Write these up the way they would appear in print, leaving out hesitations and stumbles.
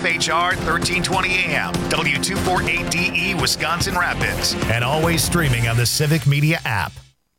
WFHR 1320 AM, W248DE Wisconsin Rapids, and always streaming on the Civic Media app.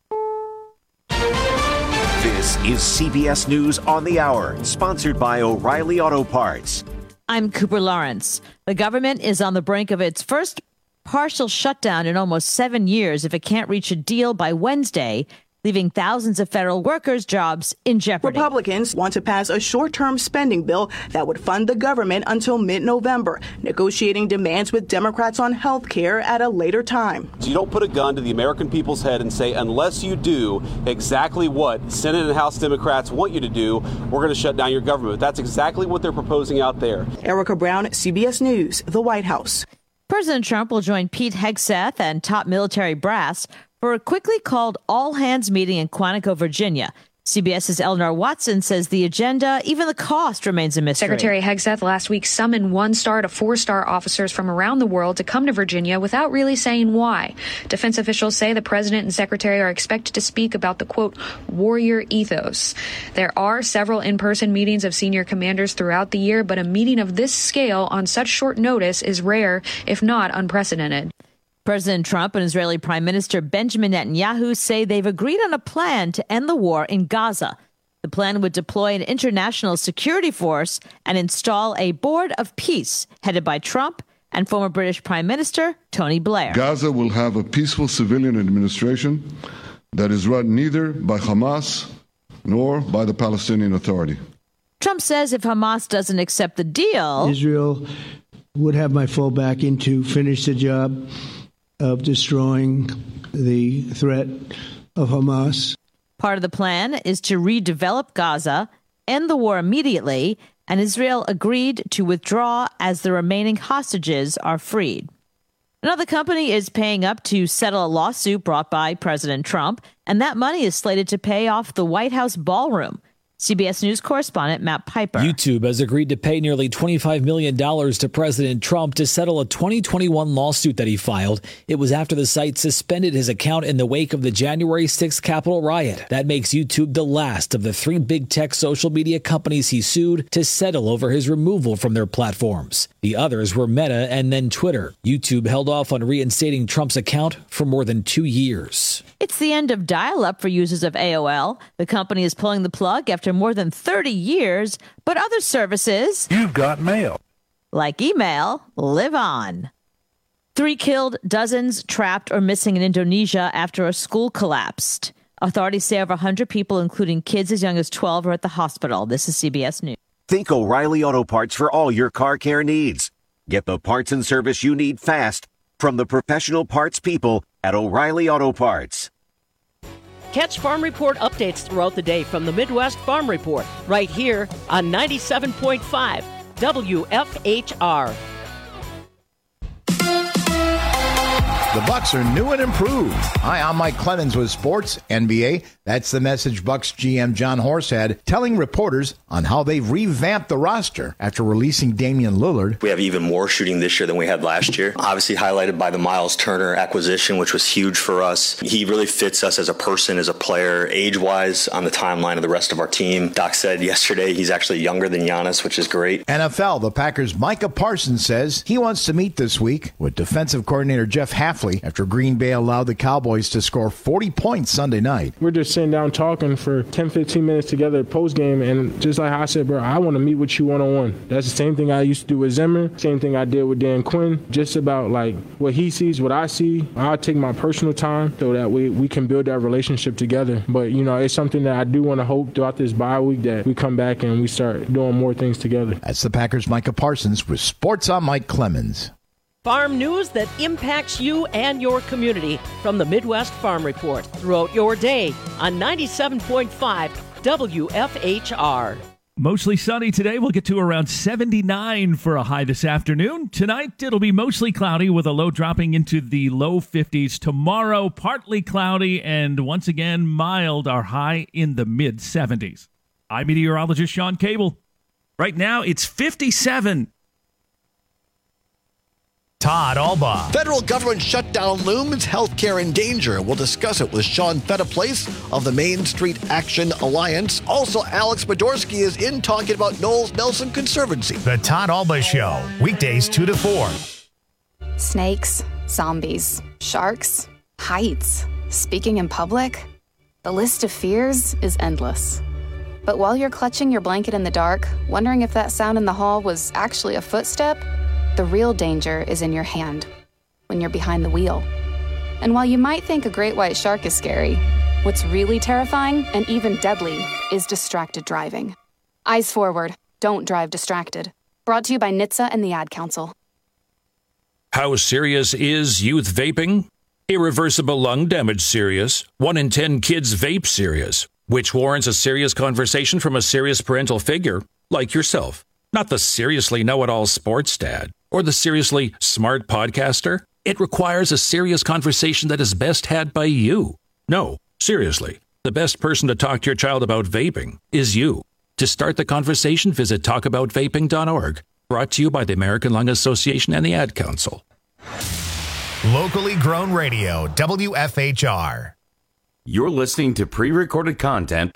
This is CBS News on the Hour, sponsored by O'Reilly Auto Parts. I'm Cooper Lawrence. The government is on the brink of its first partial shutdown in almost 7 years if it can't reach a deal by Wednesday, leaving thousands of federal workers' jobs in jeopardy. Republicans want to pass a short-term spending bill that would fund the government until mid-November, negotiating demands with Democrats on health care at a later time. You don't put a gun to the American people's head and say, unless you do exactly what Senate and House Democrats want you to do, we're going to shut down your government. That's exactly what they're proposing out there. Erica Brown, CBS News, the White House. President Trump will join Pete Hegseth and top military brass for a quickly called all-hands meeting in Quantico, Virginia. CBS's Eleanor Watson says the agenda, even the cost, remains a mystery. Secretary Hegseth last week summoned 1-star to 4-star officers from around the world to come to Virginia without really saying why. Defense officials say the president and secretary are expected to speak about the, quote, warrior ethos. There are several in-person meetings of senior commanders throughout the year, but a meeting of this scale on such short notice is rare, if not unprecedented. President Trump and Israeli Prime Minister Benjamin Netanyahu say they've agreed on a plan to end the war in Gaza. The plan would deploy an international security force and install a board of peace headed by Trump and former British Prime Minister Tony Blair. Gaza will have a peaceful civilian administration that is run neither by Hamas nor by the Palestinian Authority. Trump says if Hamas doesn't accept the deal, Israel would have my full backing to finish the job of destroying the threat of Hamas. Part of the plan is to redevelop Gaza, end the war immediately, and Israel agreed to withdraw as the remaining hostages are freed. Another company is paying up to settle a lawsuit brought by President Trump, and that money is slated to pay off the White House ballroom. CBS News correspondent Matt Piper. YouTube has agreed to pay nearly $25 million to President Trump to settle a 2021 lawsuit that he filed. It was after the site suspended his account in the wake of the January 6th Capitol riot. That makes YouTube the last of the 3 big tech social media companies he sued to settle over his removal from their platforms. The others were Meta and then Twitter. YouTube held off on reinstating Trump's account for more than 2 years. It's the end of dial-up for users of AOL. The company is pulling the plug after more than 30 years, but other services, you've got mail, like email, live on. 3 killed, dozens trapped or missing in Indonesia after a school collapsed. Authorities say over 100 people, including kids as young as 12, are at the hospital. This is CBS News. Think O'Reilly Auto Parts for all your car care needs. Get the parts and service you need fast from the professional parts people at O'Reilly Auto Parts. Catch Farm Report updates throughout the day from the Midwest Farm Report right here on 97.5 WFHR. The Bucks are new and improved. Hi, I'm Mike Clemens with Sports NBA. That's the message Bucks GM John Horst had, telling reporters on how they've revamped the roster after releasing Damian Lillard. We have even more shooting this year than we had last year. Obviously highlighted by the Miles Turner acquisition, which was huge for us. He really fits us as a person, as a player, age-wise, on the timeline of the rest of our team. Doc said yesterday he's actually younger than Giannis, which is great. NFL, the Packers' Micah Parsons says he wants to meet this week with defensive coordinator Jeff Hafley after Green Bay allowed the Cowboys to score 40 points Sunday night. We're just sitting down talking for 10, 15 minutes together post-game, and just like I said, bro, I want to meet with you one-on-one. That's the same thing I used to do with Zimmer, same thing I did with Dan Quinn, just about like what he sees, what I see. I'll take my personal time so that we can build that relationship together. But, you know, it's something that I do want to hope throughout this bye week that we come back and we start doing more things together. That's the Packers' Micah Parsons with Sports on Mike Clemens. Farm news that impacts you and your community from the Midwest Farm Report throughout your day on 97.5 WFHR. Mostly sunny today. We'll get to around 79 for a high this afternoon. Tonight, it'll be mostly cloudy with a low dropping into the low 50s. Tomorrow, partly cloudy and once again mild, our high in the mid-70s. I'm meteorologist Sean Cable. Right now, it's 57. Todd Alba. Federal government shutdown looms, healthcare in danger. We'll discuss it with Sean Fetaplace of the Main Street Action Alliance. Also, Alex Podorsky is in talking about Knowles Nelson Conservancy. The Todd Alba Show, weekdays 2 to 4. Snakes, zombies, sharks, heights, speaking in public. The list of fears is endless. But while you're clutching your blanket in the dark, wondering if that sound in the hall was actually a footstep, the real danger is in your hand, when you're behind the wheel. And while you might think a great white shark is scary, what's really terrifying and even deadly is distracted driving. Eyes forward, don't drive distracted. Brought to you by NHTSA and the Ad Council. How serious is youth vaping? Irreversible lung damage serious. 1 in 10 kids vape serious, which warrants a serious conversation from a serious parental figure like yourself. Not the seriously know-it-all sports dad or the seriously smart podcaster. It requires a serious conversation that is best had by you. No, seriously, the best person to talk to your child about vaping is you. To start the conversation, visit talkaboutvaping.org. Brought to you by the American Lung Association and the Ad Council. Locally grown radio, WFHR. You're listening to pre-recorded content.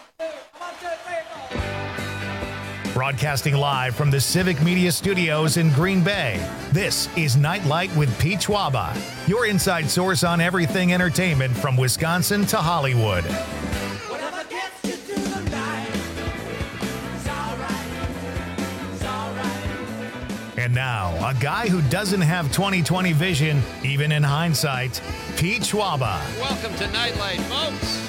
Broadcasting live from the Civic Media Studios in Green Bay, this is Nightlight with Pete Schwaba, your inside source on everything entertainment from Wisconsin to Hollywood. And now, a guy who doesn't have 20/20 vision, even in hindsight, Pete Schwaba. Welcome to Nightlight, folks.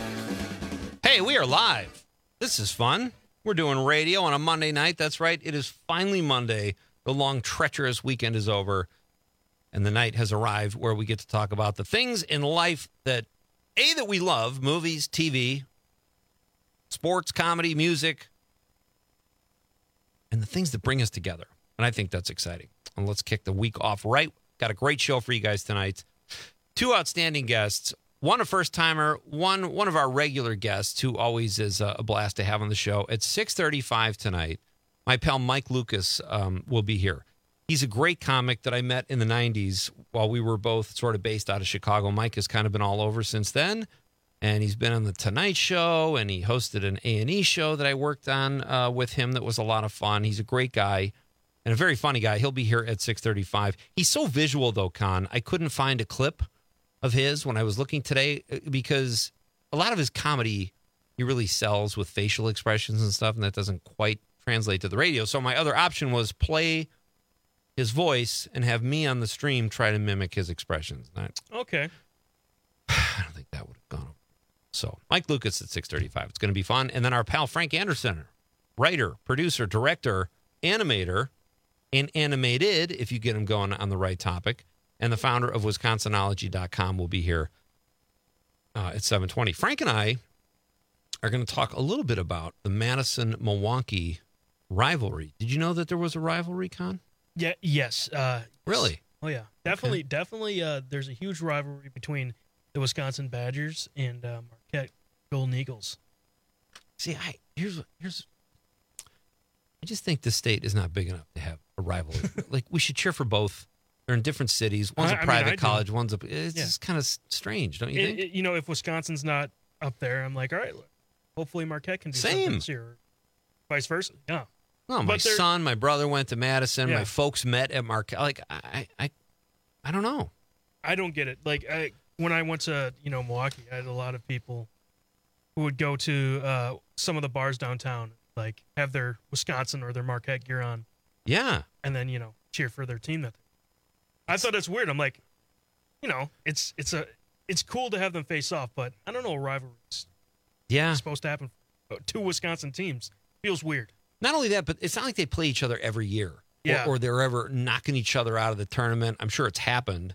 Hey, we are live. This is fun. We're doing radio on a Monday night. That's right. It is finally Monday. The long, treacherous weekend is over, and the night has arrived where we get to talk about the things in life that we love, movies, TV, sports, comedy, music, and the things that bring us together. And I think that's exciting. And let's kick the week off right. Got a great show for you guys tonight. 2 outstanding guests. One a first-timer, one of our regular guests who always is a blast to have on the show. At 6:35 tonight, my pal Mike Lucas will be here. He's a great comic that I met in the 90s while we were both sort of based out of Chicago. Mike has kind of been all over since then, and he's been on The Tonight Show, and he hosted an A&E show that I worked on with him that was a lot of fun. He's a great guy and a very funny guy. He'll be here at 6:35. He's so visual, though, Con. I couldn't find a clip of his when I was looking today because a lot of his comedy he really sells with facial expressions and stuff, and that doesn't quite translate to the radio. So my other option was play his voice and have me on the stream try to mimic his expressions. Okay. I don't think that would have gone over. So Mike Lucas at 6:35. It's going to be fun. And then our pal Frank Anderson, writer, producer, director, animator, and animated, if you get him going on the right topic, and the founder of Wisconsinology.com will be here at 7:20. Frank and I are going to talk a little bit about the Madison-Milwaukee rivalry. Did you know that there was a rivalry, Con? Yeah. Yes. Really? Oh, yeah. Definitely. There's a huge rivalry between the Wisconsin Badgers and Marquette Golden Eagles. See, I just think the state is not big enough to have a rivalry. Like, we should cheer for both. They're in different cities. One's a private college. One's it's just kind of strange, don't you think? If Wisconsin's not up there, I'm like, all right, hopefully Marquette can do something this year. Vice versa. Yeah. No, my brother went to Madison. Yeah. My folks met at Marquette. Like, I don't know. I don't get it. Like, when I went to, Milwaukee, I had a lot of people who would go to some of the bars downtown, like, have their Wisconsin or their Marquette gear on. Yeah. And then, cheer for their team that day. I thought it's weird. I'm like, it's cool to have them face off, but I don't know, rivalries. Yeah. It's supposed to happen. 2 Wisconsin teams. Feels weird. Not only that, but it's not like they play each other every year. Yeah. Or they're ever knocking each other out of the tournament. I'm sure it's happened.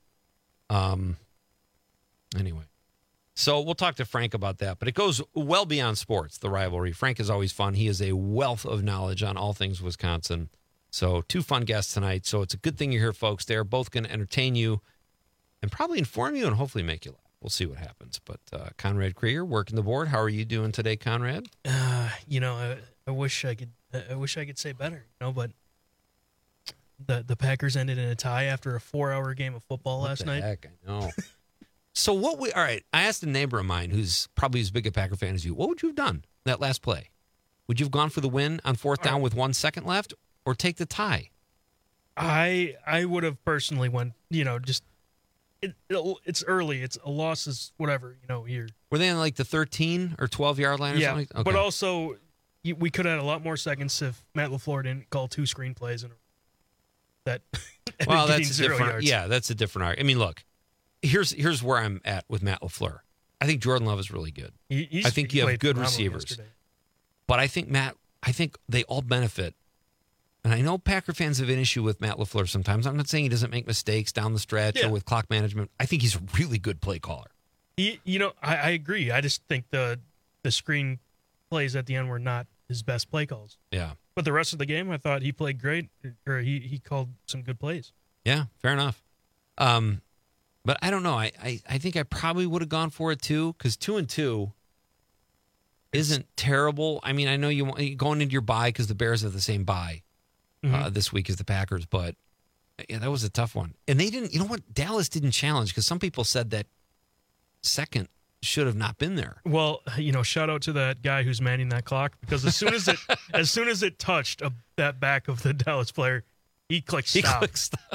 Anyway. So we'll talk to Frank about that. But it goes well beyond sports, the rivalry. Frank is always fun. He is a wealth of knowledge on all things Wisconsin. So 2 fun guests tonight. So it's a good thing you're here, folks. They're both going to entertain you and probably inform you and hopefully make you laugh. We'll see what happens. But Conrad Krieger, working the board. How are you doing today, Conrad? I wish I could say better, but the Packers ended in a tie after a 4-hour game of football last night. Heck, I know. So all right, I asked a neighbor of mine who's probably as big a Packer fan as you, what would you have done that last play? Would you have gone for the win on 4th down with 1 second left or take the tie? I would have personally went, just it's early. It's a loss is whatever, here. Were they on like the 13 or 12-yard line or something? Okay. But also we could have had a lot more seconds if Matt LaFleur didn't call 2 screenplays in a row. That well, that's 0 different. yards. Yeah, that's a different argument. I mean, look, here's where I'm at with Matt LaFleur. I think Jordan Love is really good. I think you have good receivers. Yesterday. But I think they all benefit. And I know Packer fans have an issue with Matt LaFleur sometimes. I'm not saying he doesn't make mistakes down the stretch or with clock management. I think he's a really good play caller. I agree. I just think the screen plays at the end were not his best play calls. Yeah. But the rest of the game, I thought he played great, or he called some good plays. Yeah, fair enough. But I don't know. I think I probably would have gone for it too, because 2-2 isn't terrible. I mean, I know you going into your bye because the Bears have the same bye this week as the Packers, but yeah, that was a tough one. And they didn't. You know what? Dallas didn't challenge because some people said that second should have not been there. Well, shout out to that guy who's manning that clock, because as soon as it touched that back of the Dallas player, he clicked stop.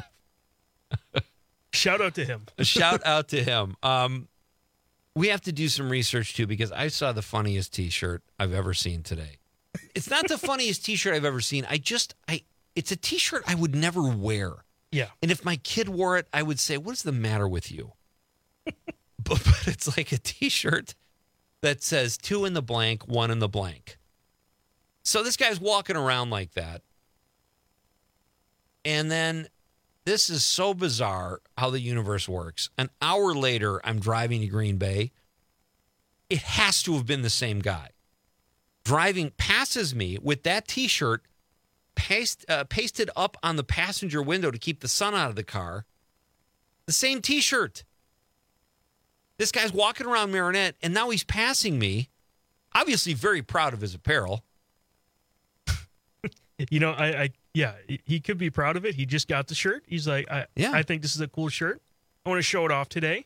Shout out to him. Shout out to him. We have to do some research too, because I saw the funniest T-shirt I've ever seen today. It's not the funniest T-shirt I've ever seen. It's a T-shirt I would never wear. Yeah. And if my kid wore it, I would say, "What is the matter with you?" But it's like a T-shirt that says 2 in the blank, 1 in the blank. So this guy's walking around like that. And then this is so bizarre how the universe works. An hour later, I'm driving to Green Bay. It has to have been the same guy. Driving passes me with that T-shirt pasted up on the passenger window to keep the sun out of the car. The same T-shirt. This guy's walking around Marinette, and now he's passing me. Obviously very proud of his apparel. He could be proud of it. He just got the shirt. He's like, I think this is a cool shirt. I want to show it off today.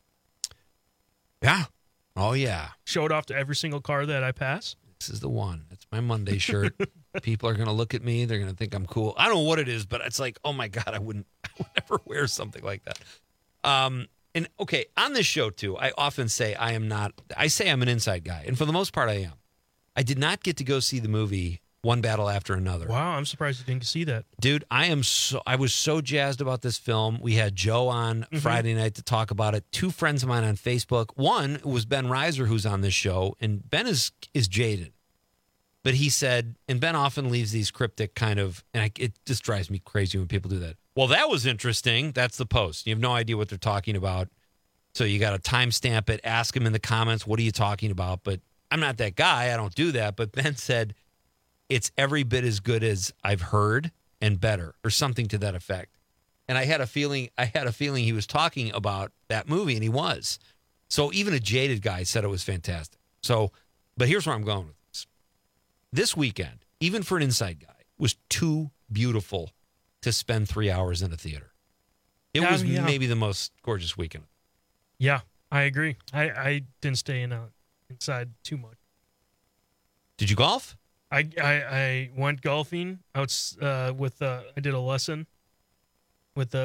Yeah. Oh, yeah. Show it off to every single car that I pass. This is the one. It's my Monday shirt. People are going to look at me. They're going to think I'm cool. I don't know what it is, but it's like, oh, my God, I would never wear something like that. And, okay, on this show, too, I often say I'm an inside guy. And for the most part, I am. I did not get to go see the movie One Battle After Another. Wow, I'm surprised you didn't see that. Dude, I was so jazzed about this film. We had Joe on Friday night to talk about it. 2 friends of mine on Facebook. One was Ben Reiser, who's on this show, and Ben is jaded. But he said, and Ben often leaves these cryptic kind of, and it just drives me crazy when people do that. Well, that was interesting. That's the post. You have no idea what they're talking about. So you got to timestamp it, ask them in the comments, what are you talking about? But I'm not that guy. I don't do that. But Ben said, it's every bit as good as I've heard and better, or something to that effect. And I had a feeling he was talking about that movie, and he was. So even a jaded guy said it was fantastic. So, but here's where I'm going with this. This weekend, even for an inside guy, was too beautiful to spend 3 hours in a theater. It was maybe the most gorgeous weekend. Yeah, I agree. I didn't stay inside too much. Did you golf? I went golfing out with I did a lesson with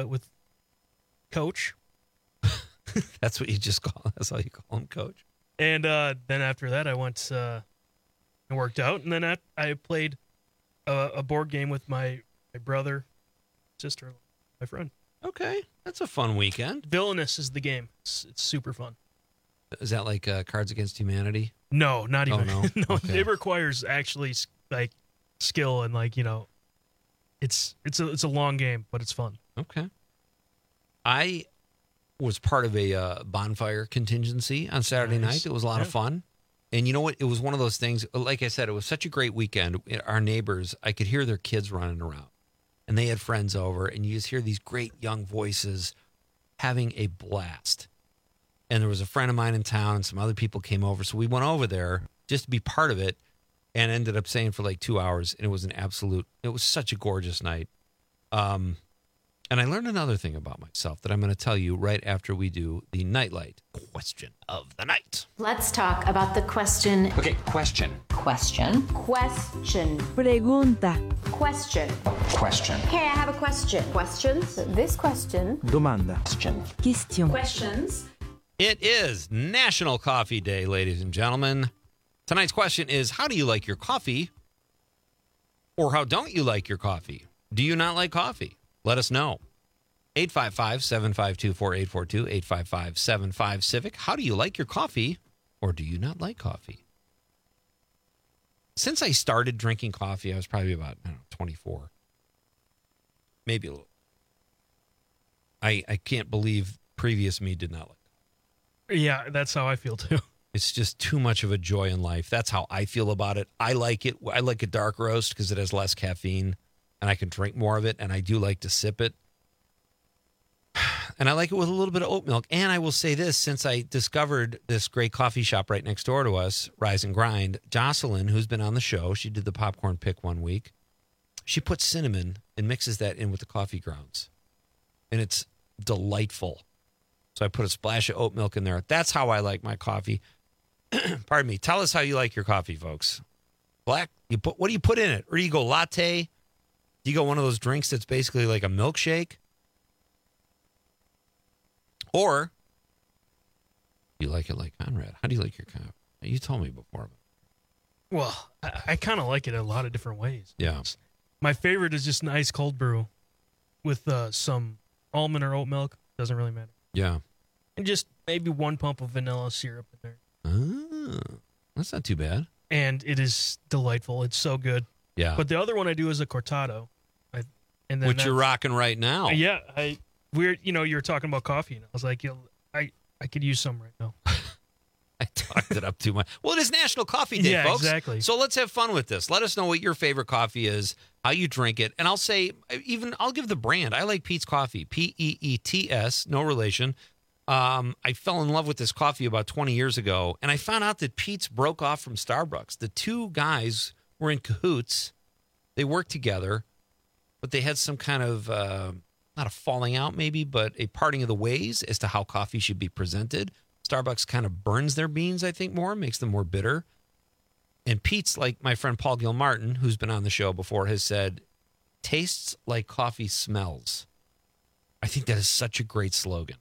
Coach. That's what you just call. That's how you call him, Coach. And then after that, I went and worked out, and then I played a board game with my brother, sister, my friend. Okay, that's a fun weekend. Villainous is the game. It's super fun. Is that like Cards Against Humanity? No, not even. Oh, no? No, Okay. It requires actually like skill and it's a long game, but it's fun. Okay. I was part of a bonfire contingency on Saturday night. It was a lot of fun. And you know what? It was one of those things, like I said, it was such a great weekend. Our neighbors, I could hear their kids running around. And they had friends over, and you just hear these great young voices having a blast. And there was a friend of mine in town, and some other people came over. So we went over there just to be part of it and ended up staying for like 2 hours. And it was it was such a gorgeous night. And I learned another thing about myself that I'm going to tell you right after we do the Nightlight question of the night. Let's talk about the question. Okay, question. Question. Question. Pregunta. Question. Question. Hey, I have a question. Questions? This question. Domanda. Question. Questions. It is National Coffee Day, ladies and gentlemen. Tonight's question is, how do you like your coffee? Or how don't you like your coffee? Do you not like coffee? Let us know. 855-752-4842, 855-75-CIVIC. How do you like your coffee, or do you not like coffee? Since I started drinking coffee, I was probably about 24. Maybe a little. I can't believe previous me did not like it. Yeah, that's how I feel too. It's just too much of a joy in life. That's how I feel about it. I like it. I like a dark roast because it has less caffeine, and I can drink more of it, and I do like to sip it. And I like it with a little bit of oat milk. And I will say this, since I discovered this great coffee shop right next door to us, Rise and Grind, Jocelyn, who's been on the show, she did the popcorn pick one week. She puts cinnamon and mixes that in with the coffee grounds. And it's delightful. So I put a splash of oat milk in there. That's how I like my coffee. Pardon me. Tell us how you like your coffee, folks. Black? What do you put in it? Or do you go latte? Do you go one of those drinks that's basically like a milkshake? Or you like it like Conrad? How do you like your coffee? You told me before. Well, I kind of like it a lot of different ways. Yeah. My favorite is just an ice cold brew with some almond or oat milk. Doesn't really matter. Yeah. And just maybe one pump of vanilla syrup in there. Oh, that's not too bad. And it is delightful. It's so good. Yeah. But the other one I do is a cortado. Which you're rocking right now. Yeah. You were talking about coffee, and I was like, I could use some right now. I talked it up too much. Well, it is National Coffee Day, folks. Exactly. So let's have fun with this. Let us know what your favorite coffee is, how you drink it. And I'll say, I'll give the brand. I like Peet's Coffee, Peets, no relation. I fell in love with this coffee about 20 years ago, and I found out that Peet's broke off from Starbucks. The two guys were in cahoots. They worked together, but they had some kind of, not a falling out maybe, but a parting of the ways as to how coffee should be presented. Starbucks kind of burns their beans, I think, more, makes them more bitter. And Peet's, like my friend Paul Gilmartin, who's been on the show before, has said, tastes like coffee smells. I think that is such a great slogan.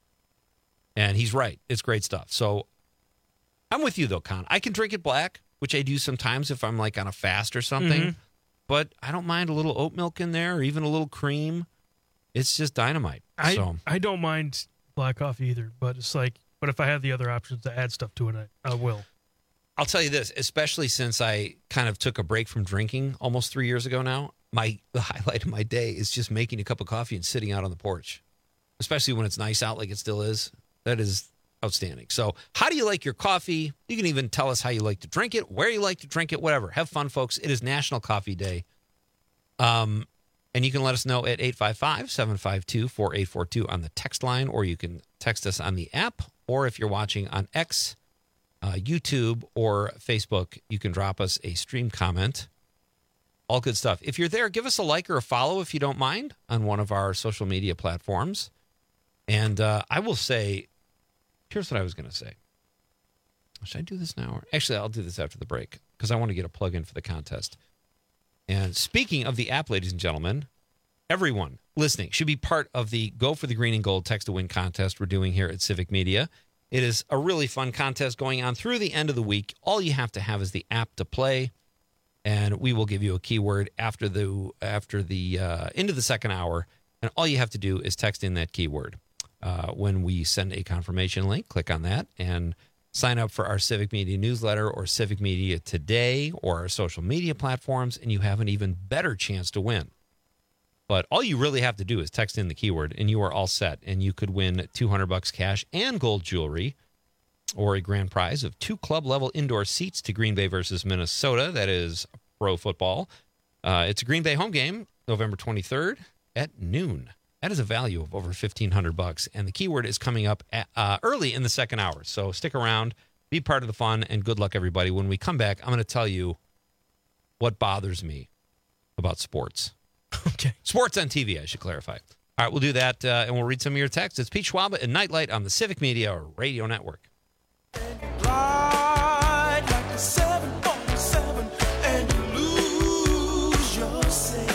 And he's right. It's great stuff. So I'm with you, though, Con. I can drink it black, which I do sometimes if I'm like on a fast or something. Mm-hmm. But I don't mind a little oat milk in there or even a little cream. It's just dynamite. I don't mind black coffee either, but it's like, but if I have the other options to add stuff to it, I will. I'll tell you this, especially since I kind of took a break from drinking almost 3 years ago now, the highlight of my day is just making a cup of coffee and sitting out on the porch, especially when it's nice out like it still is. That is outstanding. So how do you like your coffee? You can even tell us how you like to drink it, where you like to drink it, whatever. Have fun, folks. It is National Coffee Day. And you can let us know at 855-752-4842 on the text line, or you can text us on the app, or if you're watching on X, YouTube, or Facebook, you can drop us a stream comment. All good stuff. If you're there, give us a like or a follow if you don't mind on one of our social media platforms. And I will say, here's what I was going to say. Should I do this now? Actually, I'll do this after the break because I want to get a plug in for the contest. And speaking of the app, ladies and gentlemen, everyone listening should be part of the Go for the Green and Gold Text to Win contest we're doing here at Civic Media. It is a really fun contest going on through the end of the week. All you have to have is the app to play, and we will give you a keyword after the end of the second hour. And all you have to do is text in that keyword. When we send a confirmation link, click on that and sign up for our Civic Media newsletter or Civic Media Today or our social media platforms, and you have an even better chance to win. But all you really have to do is text in the keyword, and you are all set. And you could win $200 cash and gold jewelry, or a grand prize of 2 club-level indoor seats to Green Bay versus Minnesota. That is pro football. It's a Green Bay home game, November 23rd at noon. That is a value of over $1,500, and the keyword is coming up early in the second hour. So stick around, be part of the fun, and good luck, everybody. When we come back, I'm going to tell you what bothers me about sports. Okay. Sports on TV, I should clarify. All right, we'll do that, and we'll read some of your texts. It's Pete Schwaba and Nightlight on the Civic Media Radio Network. Ride like a 747 and you lose yourself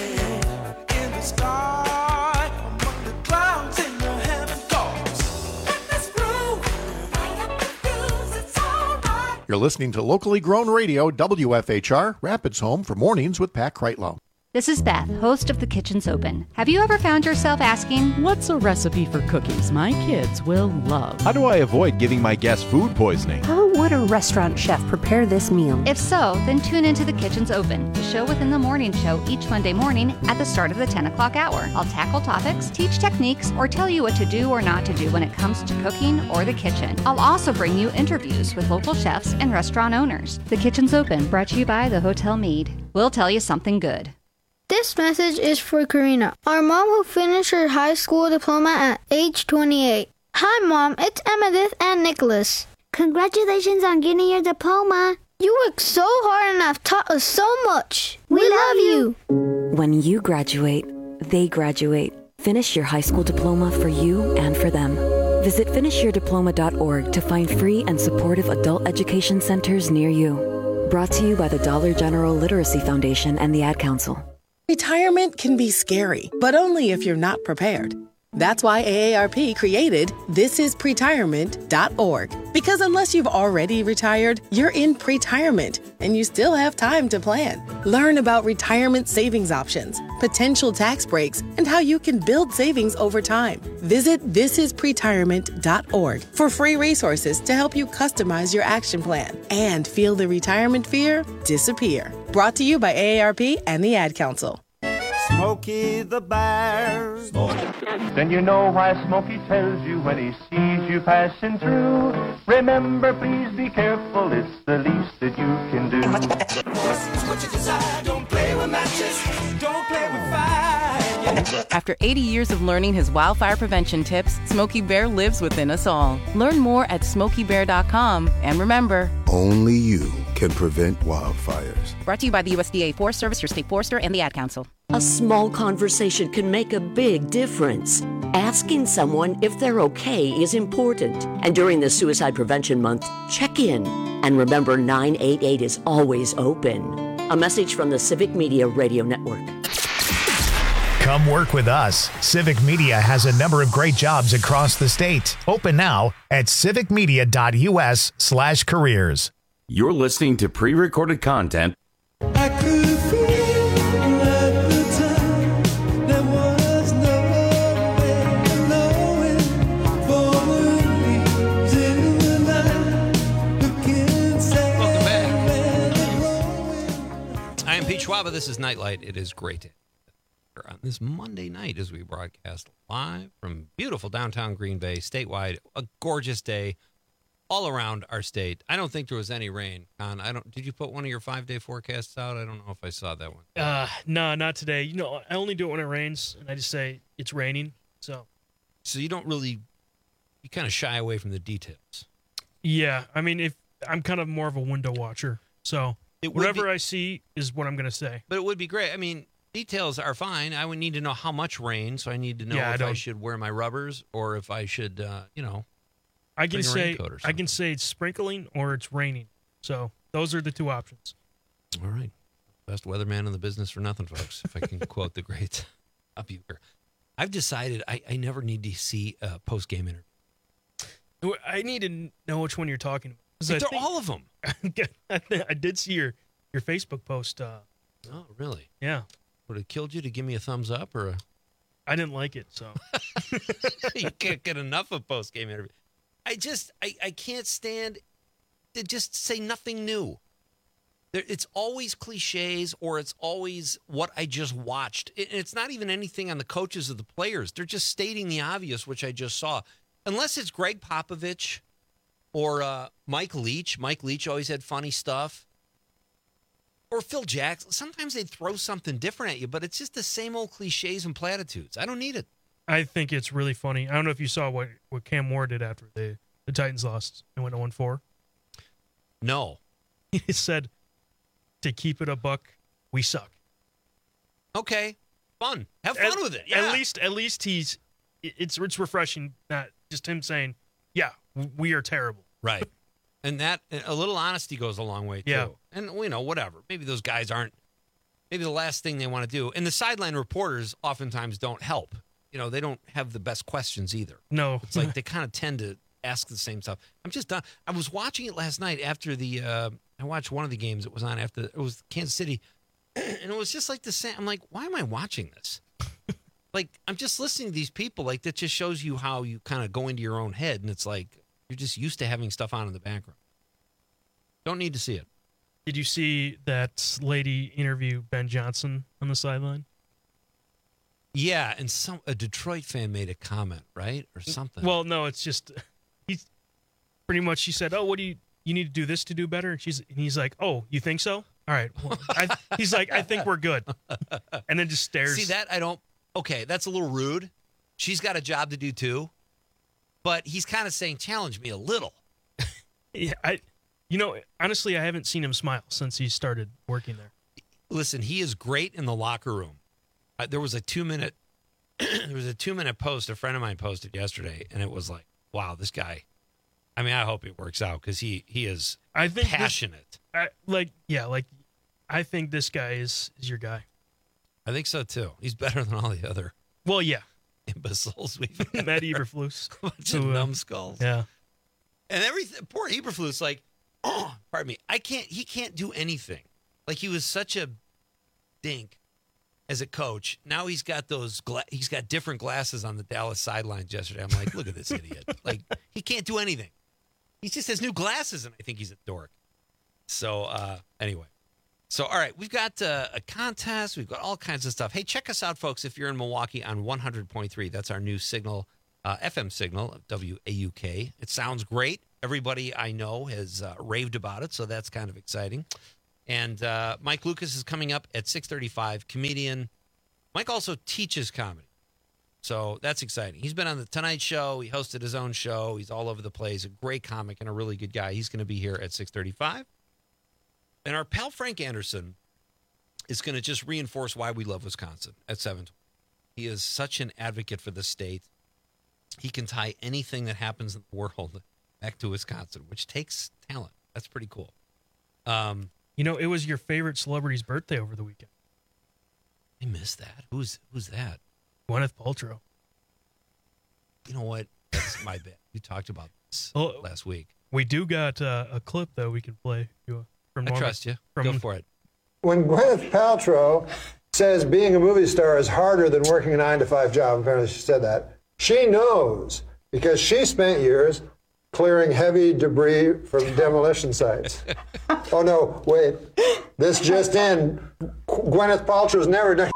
in the sky among the clouds in the heaven cause. Let this groove, light up the fuse, it's all right. You're listening to locally grown radio, WFHR, Rapids Home for Mornings with Pat Kreitlow. This is Beth, host of The Kitchen's Open. Have you ever found yourself asking, what's a recipe for cookies my kids will love? How do I avoid giving my guests food poisoning? how would a restaurant chef prepare this meal? If so, then tune into The Kitchen's Open, the show within the morning show each Monday morning at the start of the 10 o'clock hour. I'll tackle topics, teach techniques, or tell you what to do or not to do when it comes to cooking or the kitchen. I'll also bring you interviews with local chefs and restaurant owners. The Kitchen's Open, brought to you by the Hotel Mead. We'll tell you something good. This message is for Karina, our mom who finished her high school diploma at age 28. Hi, Mom. It's Emmettith and Nicholas. Congratulations on getting your diploma. You worked so hard and have taught us so much. We love you. When you graduate, they graduate. Finish your high school diploma for you and for them. Visit finishyourdiploma.org to find free and supportive adult education centers near you. Brought to you by the Dollar General Literacy Foundation and the Ad Council. Retirement can be scary, but only if you're not prepared. That's why AARP created thisispretirement.org. Because unless you've already retired, you're in pretirement, and you still have time to plan. Learn about retirement savings options, potential tax breaks, and how you can build savings over time. Visit thisispretirement.org for free resources to help you customize your action plan and feel the retirement fear disappear. Brought to you by AARP and the Ad Council. Smokey the Bear. Then you know why Smokey tells you when he sees you passing through. Remember, please be careful, it's the least that you can do. What you desire, don't play with matches, don't play with fire. After 80 years of learning his wildfire prevention tips, Smokey Bear lives within us all. Learn more at SmokeyBear.com. And remember, only you can prevent wildfires. Brought to you by the USDA Forest Service, your state forester, and the Ad Council. A small conversation can make a big difference. Asking someone if they're okay is important. And during the Suicide Prevention Month, check in. And remember, 988 is always open. A message from the Civic Media Radio Network. Come work with us. Civic Media has a number of great jobs across the state. Open now at civicmedia.us/careers. You're listening to pre-recorded content. I could feel at the time there was no way knowing for the reason I looking sad. Welcome back. I am Pete Schwaba. This is Nightlight. It is great to have you on this Monday night as we broadcast live from beautiful downtown Green Bay, statewide. A gorgeous day all around our state. I don't think there was any rain. Con, did you put one of your 5-day forecasts out? I don't know if I saw that one. No, not today. You know, I only do it when it rains, and I just say it's raining. So you don't really, you kind of shy away from the details. Yeah, I mean, if I'm kind of more of a window watcher, so whatever I see is what I'm going to say. But it would be great. I mean, details are fine. I would need to know how much rain, so I need to know if I should wear my rubbers or if I should, I can say it's sprinkling or it's raining. So those are the two options. All right. Best weatherman in the business for nothing, folks, if I can quote the great Bucher. I've decided I never need to see a post-game interview. I need to know which one you're talking about. They're all of them. I did see your Facebook post. Oh, really? Yeah. Would it killed you to give me a thumbs up or I didn't like it, so. You can't get enough of post-game interview. I can't stand to just say nothing new. It's always cliches or it's always what I just watched. It's not even anything on the coaches or the players. They're just stating the obvious, which I just saw. Unless it's Greg Popovich or Mike Leach. Mike Leach always had funny stuff. Or Phil Jackson. Sometimes they'd throw something different at you, but it's just the same old cliches and platitudes. I don't need it. I think it's really funny. I don't know if you saw what Cam Moore did after the Titans lost and went 0-4. No. He said, to keep it a buck, we suck. Okay. fun. Have fun with it. Yeah. At least it's refreshing, not just him saying, yeah, we are terrible. Right. And that, a little honesty goes a long way, too. Yeah. And, whatever. Maybe those guys aren't, maybe the last thing they want to do. And the sideline reporters oftentimes don't help. They don't have the best questions either. No. It's like they kind of tend to ask the same stuff. I'm just done. I was watching it last night after I watched one of the games it was on after, it was Kansas City. And it was just like the same. I'm like, why am I watching this? Like, I'm just listening to these people. Like, that just shows you how you kind of go into your own head. And it's like, you're just used to having stuff on in the background. Don't need to see it. Did you see that lady interview Ben Johnson on the sideline? Yeah, and a Detroit fan made a comment, right? Or something. Well, no, it's just, he's pretty much, she said, oh, what do you need to do this to do better? And he's like, oh, you think so? All right. Well, he's like, I think we're good. And then just stares. See that? Okay, that's a little rude. She's got a job to do too. But he's kind of saying, challenge me a little. Yeah, honestly, I haven't seen him smile since he started working there. Listen, he is great in the locker room. There was a 2-minute post a friend of mine posted yesterday, and it was like, wow, this guy. I mean, I hope it works out because he is passionate. I think this guy is your guy. I think so too. He's better than all the other. Well, yeah. Imbeciles we've Matt Eberflus. Bunch of numbskulls. Yeah. And everything. Poor Eberflus, like, pardon me. He can't do anything. Like, he was such a dink as a coach. Now he's got he's got different glasses on the Dallas sidelines yesterday. I'm like, look at this idiot. Like, he can't do anything. He just has new glasses, and I think he's a dork. So, anyway. So, all right, we've got a contest. We've got all kinds of stuff. Hey, check us out, folks, if you're in Milwaukee on 100.3. That's our new signal, FM signal, WAUK. It sounds great. Everybody I know has raved about it, so that's kind of exciting. And Mike Lucas is coming up at 6:35, comedian. Mike also teaches comedy, so that's exciting. He's been on The Tonight Show. He hosted his own show. He's all over the place, a great comic and a really good guy. He's going to be here at 6:35. And our pal Frank Anderson is going to just reinforce why we love Wisconsin at 7:20. He is such an advocate for the state. He can tie anything that happens in the world back to Wisconsin, which takes talent. That's pretty cool. It was your favorite celebrity's birthday over the weekend. I missed that. Who's that? Gwyneth Paltrow. You know what? That's my bad. We talked about this last week. We do got a clip, though, we can play. I trust you. Go for it. When Gwyneth Paltrow says being a movie star is harder than working a 9-to-5 job, apparently she said that, she knows because she spent years clearing heavy debris from demolition sites. Oh, no, wait. This just in. Gwyneth Paltrow's never done.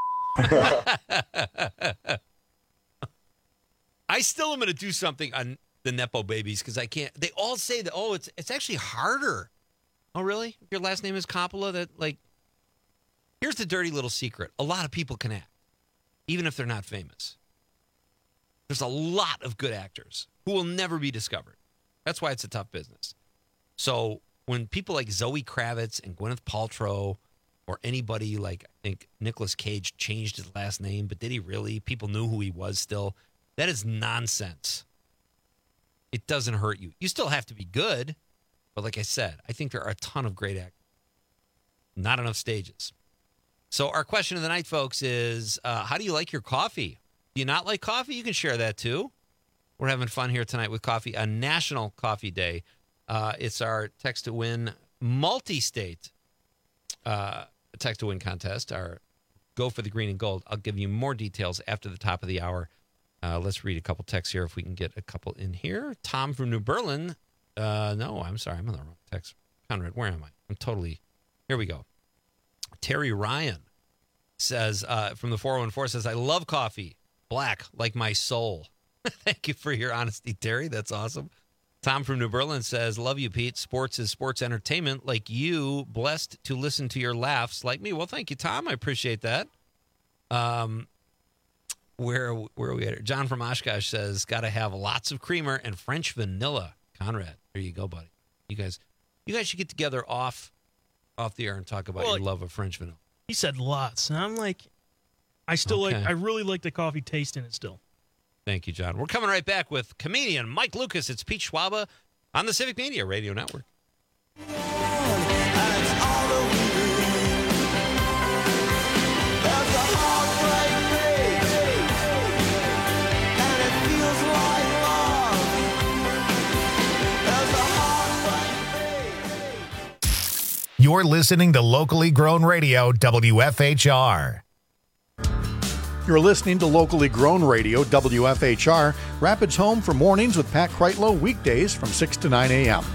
I still am going to do something on the Nepo babies because I can't. They all say that, it's actually harder. Oh, really? If your last name is Coppola, here's the dirty little secret. A lot of people can act, even if they're not famous. There's a lot of good actors who will never be discovered. That's why it's a tough business. So when people like Zoe Kravitz and Gwyneth Paltrow or anybody like, I think Nicolas Cage changed his last name, but did he really? People knew who he was still. That is nonsense. It doesn't hurt you. You still have to be good. But like I said, I think there are a ton of great actors. Not enough stages. So our question of the night, folks, is how do you like your coffee? Do you not like coffee? You can share that too. We're having fun here tonight with coffee, a National Coffee Day. It's our Text to Win multi-state Text to Win contest, our Go for the Green and Gold. I'll give you more details after the top of the hour. Let's read a couple texts here if we can get a couple in here. Tom from New Berlin. No, I'm sorry. I'm on the wrong text. Conrad, where am I? Here we go. Terry Ryan says, from the 414 says, I love coffee. Black, like my soul. Thank you for your honesty, Terry. That's awesome. Tom from New Berlin says, love you, Pete. Sports is sports entertainment like you. Blessed to listen to your laughs like me. Well, thank you, Tom. I appreciate that. Where are we at? John from Oshkosh says, got to have lots of creamer and French vanilla. Conrad, there you go, buddy. You guys should get together off the air and talk about your love of French vanilla. He said lots, and I'm like, I still I really like the coffee taste in it still. Thank you, John. We're coming right back with comedian Mike Lucas. It's Pete Schwaba on the Civic Media Radio Network. You're listening to locally grown radio, WFHR. You're listening to locally grown radio, WFHR, Rapids home for mornings with Pat Kreitlow, weekdays from 6 to 9 a.m.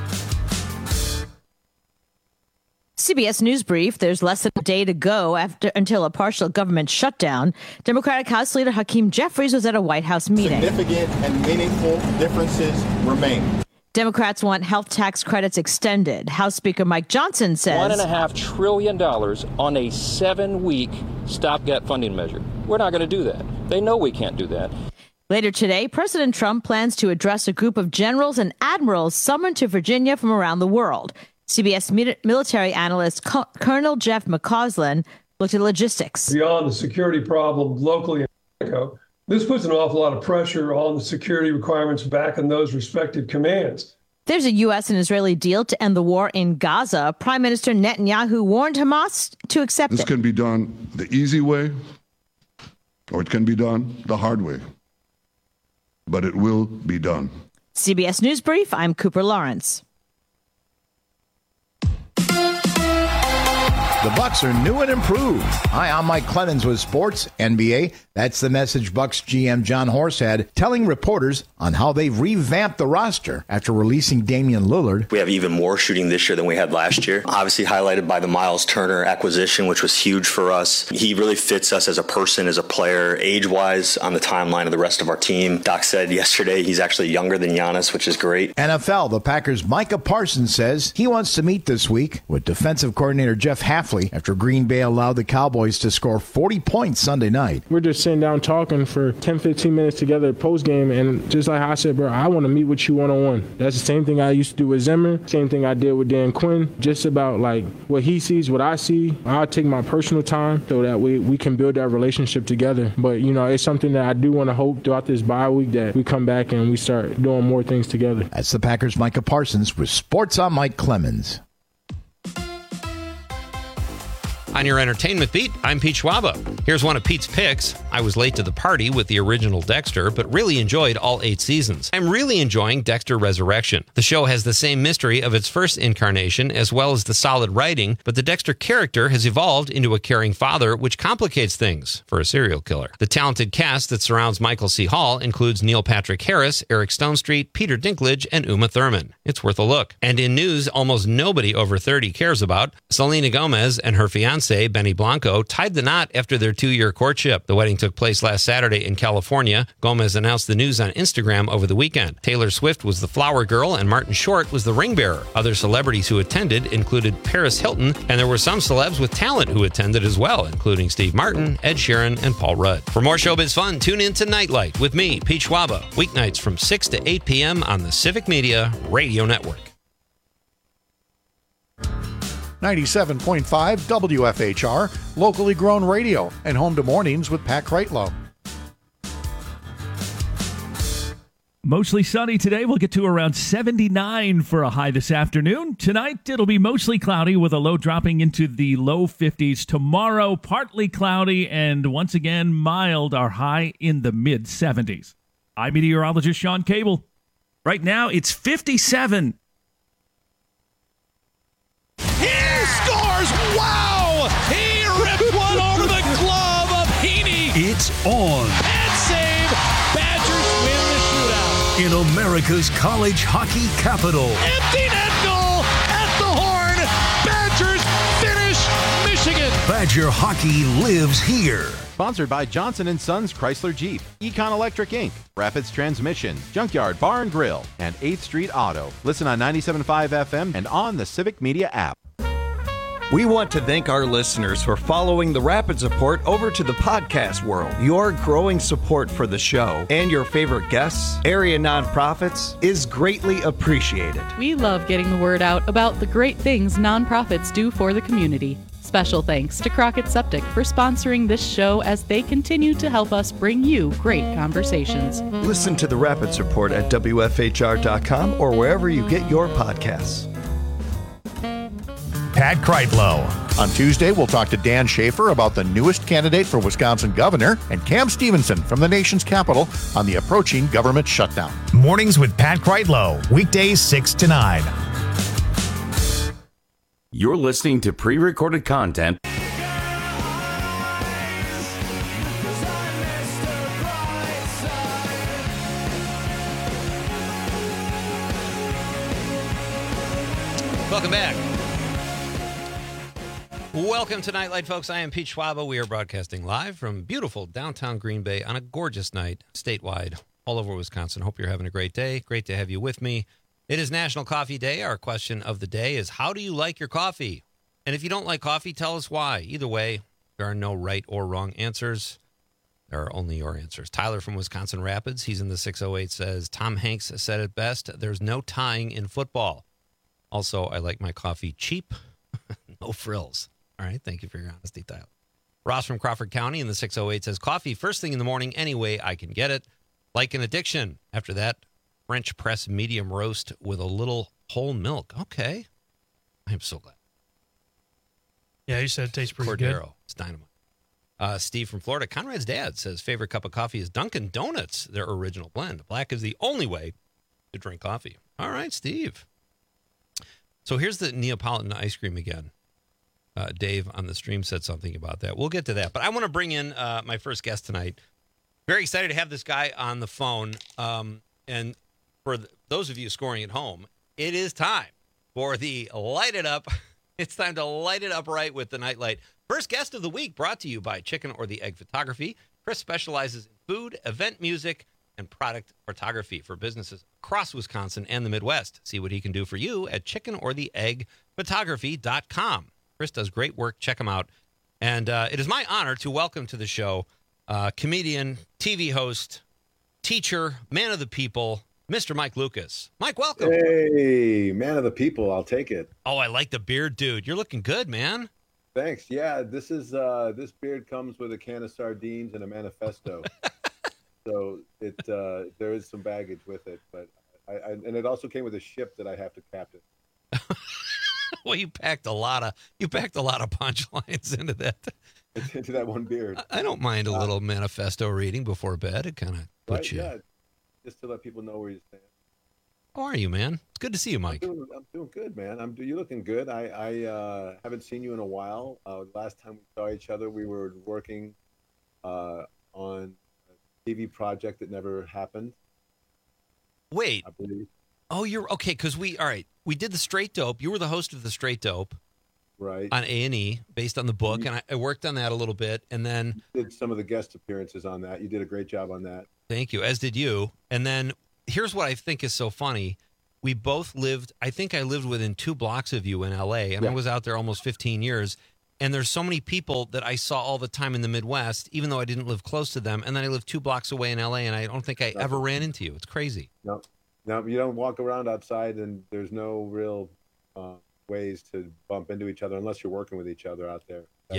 CBS News Brief. There's less than a day to go until a partial government shutdown. Democratic House Leader Hakeem Jeffries was at a White House meeting. Significant and meaningful differences remain. Democrats want health tax credits extended. House Speaker Mike Johnson says $1.5 trillion on a 7-week stopgap funding measure. We're not going to do that. They know we can't do that. Later today, President Trump plans to address a group of generals and admirals summoned to Virginia from around the world. CBS military analyst Colonel Jeff McCausland looked at logistics. Beyond the security problem locally in Mexico, this puts an awful lot of pressure on the security requirements back in those respective commands. There's a U.S. and Israeli deal to end the war in Gaza. Prime Minister Netanyahu warned Hamas to accept it. This can be done the easy way, or it can be done the hard way. But it will be done. CBS News Brief, I'm Cooper Lawrence. The Bucks are new and improved. Hi, I'm Mike Clemens with Sports NBA. That's the message Bucks GM John Horst had, telling reporters on how they've revamped the roster after releasing Damian Lillard. We have even more shooting this year than we had last year. Obviously highlighted by the Miles Turner acquisition, which was huge for us. He really fits us as a person, as a player, age-wise on the timeline of the rest of our team. Doc said yesterday he's actually younger than Giannis, which is great. NFL, the Packers' Micah Parsons says he wants to meet this week with defensive coordinator Jeff Hafley after Green Bay allowed the Cowboys to score 40 points Sunday night. We're just sitting down talking for 10, 15 minutes together post-game, and just like I said, bro, I want to meet with you one-on-one. That's the same thing I used to do with Zimmer, same thing I did with Dan Quinn, just about like what he sees, what I see. I'll take my personal time so that we can build that relationship together. But, you know, it's something that I do want to hope throughout this bye week that we come back and we start doing more things together. That's the Packers' Micah Parsons with Sports on Mike Clemens. On your entertainment beat, I'm Pete Schwaba. Here's one of Pete's picks. I was late to the party with the original Dexter, but really enjoyed all 8 seasons. I'm really enjoying Dexter Resurrection. The show has the same mystery of its first incarnation, as well as the solid writing, but the Dexter character has evolved into a caring father, which complicates things for a serial killer. The talented cast that surrounds Michael C. Hall includes Neil Patrick Harris, Eric Stonestreet, Peter Dinklage, and Uma Thurman. It's worth a look. And in news almost nobody over 30 cares about, Selena Gomez and her fiancé, Benny Blanco, tied the knot after their 2-year courtship. The wedding took place last Saturday in California. Gomez announced the news on Instagram over the weekend. Taylor Swift was the flower girl and Martin Short was the ring bearer. Other celebrities who attended included Paris Hilton, and there were some celebs with talent who attended as well, including Steve Martin, Ed Sheeran, and Paul Rudd. For more showbiz fun, tune in to Nightlight with me, Pete Schwaba, weeknights from 6 to 8 p.m. on the Civic Media Radio Network. 97.5 WFHR, locally grown radio, and home to mornings with Pat Kreitlow. Mostly sunny today. We'll get to around 79 for a high this afternoon. Tonight, it'll be mostly cloudy with a low dropping into the low 50s. Tomorrow, partly cloudy and once again mild, our high in the mid-70s. I'm meteorologist Sean Cable. Right now, it's 57. Scores! Wow! He ripped one over the glove of Heaney. It's on. And save. Badgers win the shootout. In America's college hockey capital. Empty net goal at the horn. Badgers finish Michigan. Badger hockey lives here. Sponsored by Johnson & Sons Chrysler Jeep, Econ Electric Inc., Rapids Transmission, Junkyard Bar and Grill, and 8th Street Auto. Listen on 97.5 FM and on the Civic Media app. We want to thank our listeners for following the Rapids Report over to the podcast world. Your growing support for the show and your favorite guests, area nonprofits, is greatly appreciated. We love getting the word out about the great things nonprofits do for the community. Special thanks to Crockett Septic for sponsoring this show as they continue to help us bring you great conversations. Listen to the Rapids Report at WFHR.com or wherever you get your podcasts. Pat Kreitlow. On Tuesday, we'll talk to Dan Schaefer about the newest candidate for Wisconsin governor and Cam Stevenson from the nation's capital on the approaching government shutdown. Mornings with Pat Kreitlow, weekdays 6 to 9. You're listening to pre-recorded content. Welcome back. Welcome to Nightlight, folks. I am Pete Schwaba. We are broadcasting live from beautiful downtown Green Bay on a gorgeous night statewide all over Wisconsin. Hope you're having a great day. Great to have you with me. It is National Coffee Day. Our question of the day is, how do you like your coffee? And if you don't like coffee, tell us why. Either way, there are no right or wrong answers. There are only your answers. Tyler from Wisconsin Rapids, he's in the 608, says, Tom Hanks said it best, there's no tying in football. Also, I like my coffee cheap, no frills. All right, thank you for your honesty, Tyler. Ross from Crawford County in the 608 says, coffee first thing in the morning any way I can get it. Like an addiction. After that, French press medium roast with a little whole milk. Okay. I'm so glad. Yeah, you said it tastes pretty good. Cordero. It's dynamite. Steve from Florida, Conrad's dad, says favorite cup of coffee is Dunkin' Donuts, their original blend. Black is the only way to drink coffee. All right, Steve. So here's the Neapolitan ice cream again. Dave on the stream said something about that. We'll get to that. But I want to bring in my first guest tonight. Very excited to have this guy on the phone. And for those of you scoring at home, it is time for the Light It Up. It's time to light it up right with the Nightlight. First guest of the week brought to you by Chicken or the Egg Photography. Chris specializes in food, event music, and product photography for businesses across Wisconsin and the Midwest. See what he can do for you at chickenortheeggphotography.com. Chris does great work. Check him out. And it is my honor to welcome to the show comedian, TV host, teacher, man of the people, Mr. Mike Lucas. Mike, welcome. Hey, man of the people. I'll take it. Oh, I like the beard, dude. You're looking good, man. Thanks. Yeah, this is this beard comes with a can of sardines and a manifesto. So it there is some baggage with it, but and it also came with a ship that I have to captain. Well, you packed a lot of punchlines into that one beard. I don't mind a little manifesto reading before bed. It kind of puts you. Yeah, just to let people know where you stand. How are you, man? It's good to see you, Mike. I'm doing good, man. You're looking good. I haven't seen you in a while. Last time we saw each other, we were working on a TV project that never happened. Wait. I believe. Oh, you're okay. Because we did the Straight Dope. You were the host of the Straight Dope, right? On A&E, based on the book, and I worked on that a little bit, and then you did some of the guest appearances on that. You did a great job on that. Thank you, as did you. And then here's what I think is so funny: we both lived. I think I lived within 2 blocks of you in L.A., and I was out there almost 15 years. And there's so many people that I saw all the time in the Midwest, even though I didn't live close to them. And then I lived 2 blocks away in L.A., and I don't think I ever ran into you. It's crazy. No, you don't walk around outside, and there's no real ways to bump into each other unless you're working with each other out there.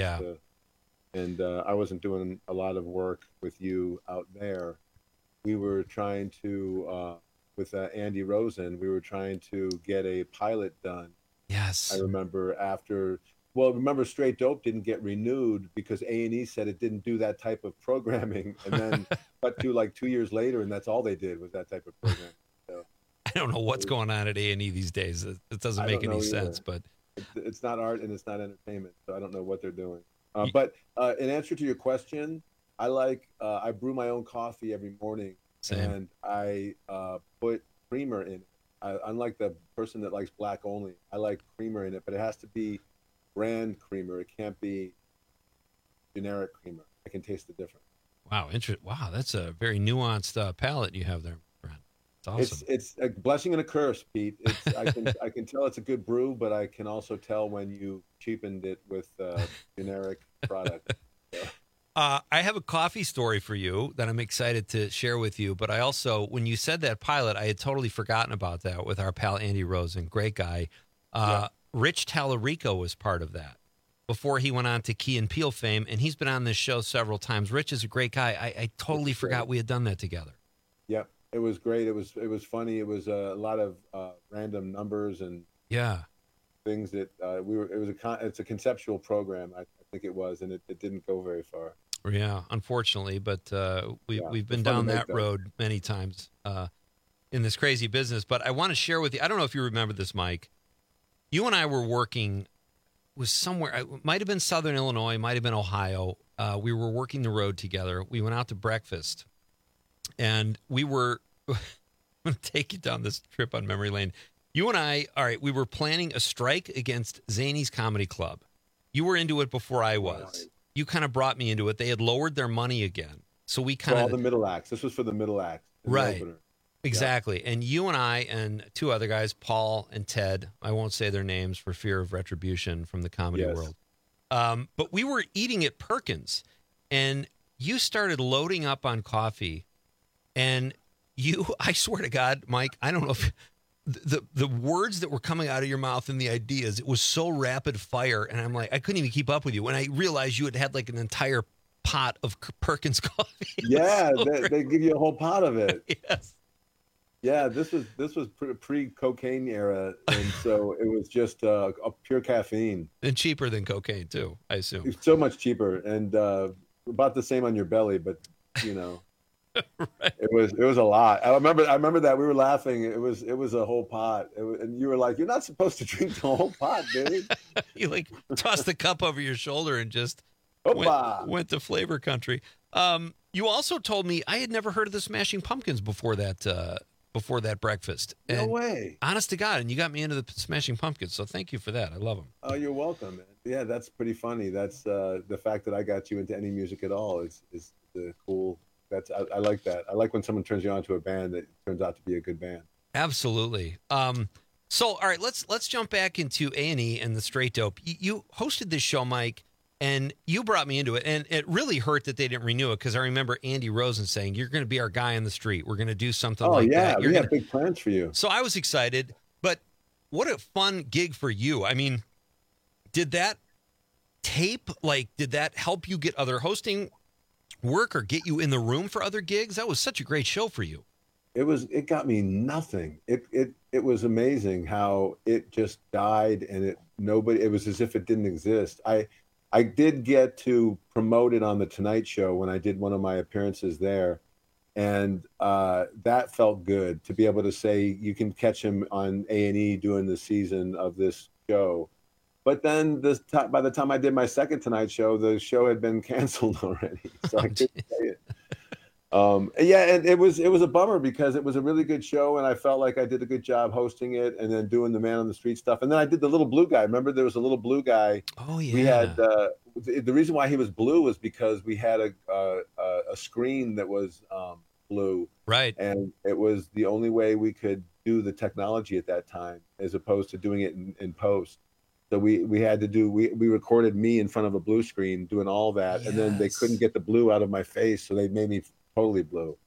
And I wasn't doing a lot of work with you out there. We were trying to, with Andy Rosen, we were trying to get a pilot done. Yes. I remember remember Straight Dope didn't get renewed because A&E said it didn't do that type of programming. And then cut to like 2 years later, and that's all they did was that type of programming. I don't know what's going on at A&E these days. It doesn't make any sense, but it's not art and it's not entertainment, so I don't know what they're doing. But in answer to your question, I brew my own coffee every morning. Same. And I put creamer in it. Unlike the person that likes black only, I like creamer in it, but it has to be brand creamer. It can't be generic creamer. I can taste the difference. Wow, Wow, that's a very nuanced palate you have there. Awesome. It's a blessing and a curse, Pete. I can tell it's a good brew, but I can also tell when you cheapened it with generic product. So. I have a coffee story for you that I'm excited to share with you. But I also, when you said that pilot, I had totally forgotten about that with our pal Andy Rosen, great guy. Rich Tallarico was part of that. before he went on to Key and Peele fame, and he's been on this show several times. Rich is a great guy. I totally forgot we had done that together. Yep, it was great. It was funny. It was a lot of random numbers and things that it's a conceptual program. I think it was, and it didn't go very far. Yeah, unfortunately, but we've been down that road many times in this crazy business. But I want to share with you. I don't know if you remember this, Mike. You and I were working. Was somewhere, it might have been Southern Illinois, might have been Ohio. We were working the road together. We went out to breakfast, and we were, I'm going to take you down this trip on memory lane. You and I, all right, we were planning a strike against Zany's Comedy Club. You were into it before I was. You kind of brought me into it. They had lowered their money again. So we kind of. All the middle acts. This was for the middle acts. Right. Exactly. Yeah. And you and I and two other guys, Paul and Ted, I won't say their names for fear of retribution from the comedy world. But we were eating at Perkins, and you started loading up on coffee. And I swear to God, Mike, I don't know if the words that were coming out of your mouth and the ideas, it was so rapid fire. And I'm like, I couldn't even keep up with you. When I realized you had like an entire pot of Perkins coffee. Yeah, they give you a whole pot of it. Yes. Yeah, this was pre-cocaine era, and so it was just a pure caffeine. And cheaper than cocaine too, I assume. It's so much cheaper, and about the same on your belly, but you know, right. It was a lot. I remember that we were laughing. It was a whole pot, and you were like, "You're not supposed to drink the whole pot, dude." You like tossed the cup over your shoulder and just went to flavor country. You also told me I had never heard of the Smashing Pumpkins before that breakfast. No and way. Honest to God. And you got me into the Smashing Pumpkins. So thank you for that. I love them. Oh, you're welcome, man. Yeah, that's pretty funny. That's the fact that I got you into any music at all is the cool. I like that. I like when someone turns you on to a band that turns out to be a good band. Absolutely. So, all right, let's jump back into A&E and the Straight Dope. You hosted this show, Mike, and you brought me into it, and it really hurt that they didn't renew it because I remember Andy Rosen saying, "You're going to be our guy on the street. We're going to do something like that." We have big plans for you. So I was excited, but what a fun gig for you. I mean, did that tape, did that help you get other hosting work or get you in the room for other gigs? That was such a great show for you. It got me nothing. It was amazing how it just died, and it was as if it didn't exist. I did get to promote it on the Tonight Show when I did one of my appearances there, and that felt good to be able to say you can catch him on A&E doing the season of this show. But then by the time I did my second Tonight Show, the show had been canceled already, so I couldn't say it. And it was a bummer because it was a really good show, and I felt like I did a good job hosting it and then doing the man on the street stuff. And then I did the little blue guy. Remember, there was a little blue guy. Oh yeah. We had the reason why he was blue was because we had a screen that was blue. Right. And it was the only way we could do the technology at that time, as opposed to doing it in post. So we had to we recorded me in front of a blue screen doing all that, and then they couldn't get the blue out of my face, so they made me totally blue.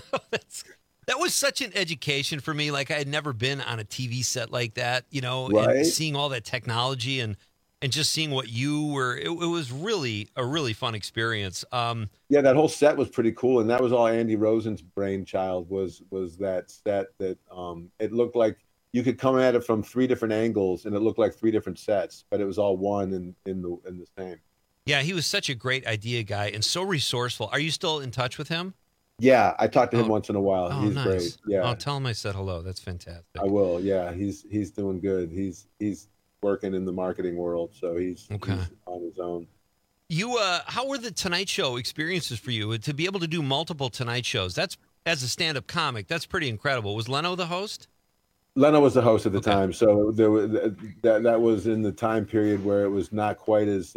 That was such an education for me. Like I had never been on a TV set like that, right? And seeing all that technology and just seeing what you were. It was really a really fun experience. Yeah, that whole set was pretty cool, and that was all Andy Rosen's brainchild. Was that set that it looked like you could come at it from 3 different angles, and it looked like 3 different sets, but it was all one in the same. Yeah, he was such a great idea guy and so resourceful. Are you still in touch with him? Yeah, I talk to him once in a while. He's nice. Great. Yeah, I'll tell him I said hello. That's fantastic. I will. Yeah, he's doing good. He's working in the marketing world, so he's on his own. You, how were the Tonight Show experiences for you to be able to do multiple Tonight Shows? That's as a stand-up comic. That's pretty incredible. Was Leno the host? Leno was the host at the time, so there was, that was in the time period where it was not quite as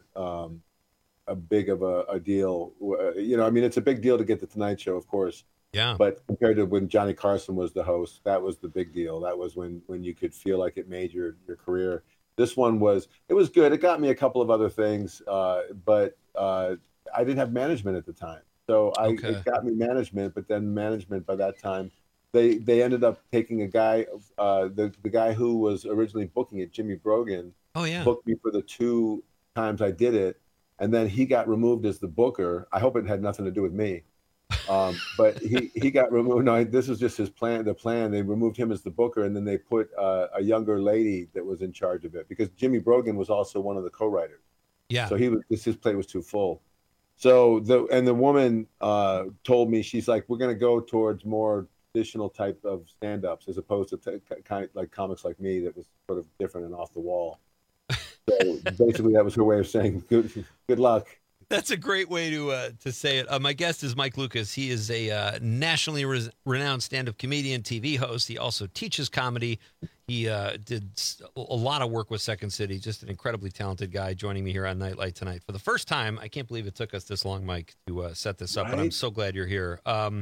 a big of a deal. I mean, it's a big deal to get the Tonight Show, of course. Yeah. But compared to when Johnny Carson was the host, that was the big deal. That was when you could feel like it made your career. This one was good. It got me a couple of other things, but I didn't have management at the time, so it got me management. But then management by that time. They ended up taking a guy, the guy who was originally booking it, Jimmy Brogan. Oh yeah, booked me for the 2 times I did it, and then he got removed as the booker. I hope it had nothing to do with me. But he got removed. No, this was just his plan. The plan, they removed him as the booker, and then they put a younger lady that was in charge of it, because Jimmy Brogan was also one of the co-writers. Yeah. So his plate was too full. So the woman told me, she's like, we're going to go towards more traditional type of stand-ups as opposed to kind of like comics like me that was sort of different and off the wall. So basically, that was her way of saying good luck. That's a great way to say it. My guest is Mike Lucas. He is a nationally renowned stand-up comedian, TV host. He also teaches comedy. He did a lot of work with Second City. Just an incredibly talented guy joining me here on Nightlight tonight. For the first time, I can't believe it took us this long, Mike, to set this up, but I'm so glad you're here.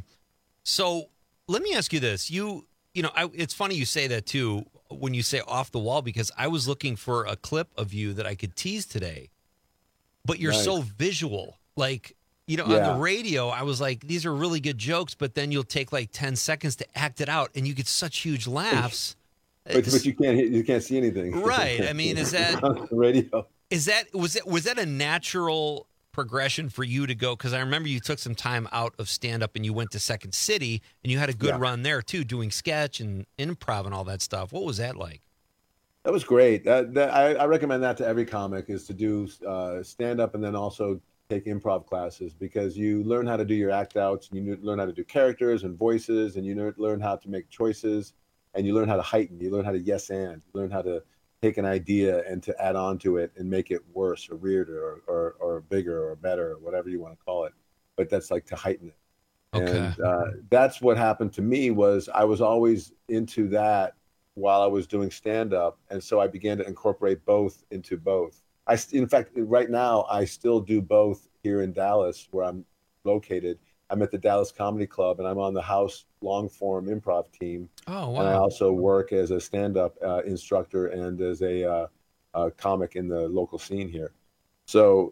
So let me ask you this. It's funny you say that, too, when you say off the wall, because I was looking for a clip of you that I could tease today. But you're so visual. Like, on the radio, I was like, these are really good jokes, but then you'll take like 10 seconds to act it out, and you get such huge laughs. But you can't see anything. Right. I mean, is that on the radio? Was that a natural progression for you to go? Because I remember you took some time out of stand-up and you went to Second City, and you had a good run there too, doing sketch and improv and all that stuff. What was that like? That was great. I recommend that to every comic, is to do stand-up and then also take improv classes, because you learn how to do your act outs, and you learn how to do characters and voices, and you learn how to make choices, and you learn how to heighten. You learn how to yes and. You learn how to take an idea and to add on to it and make it worse or weirder or bigger or better or whatever you want to call it. But that's like to heighten it. Okay. And that's what happened to me. Was I was always into that while I was doing stand-up, and so I began to incorporate both into both. In fact, right now, I still do both here in Dallas, where I'm located. I'm at the Dallas Comedy Club, and I'm on the House long-form improv team. Oh, wow. And I also work as a stand-up instructor and as a comic in the local scene here. So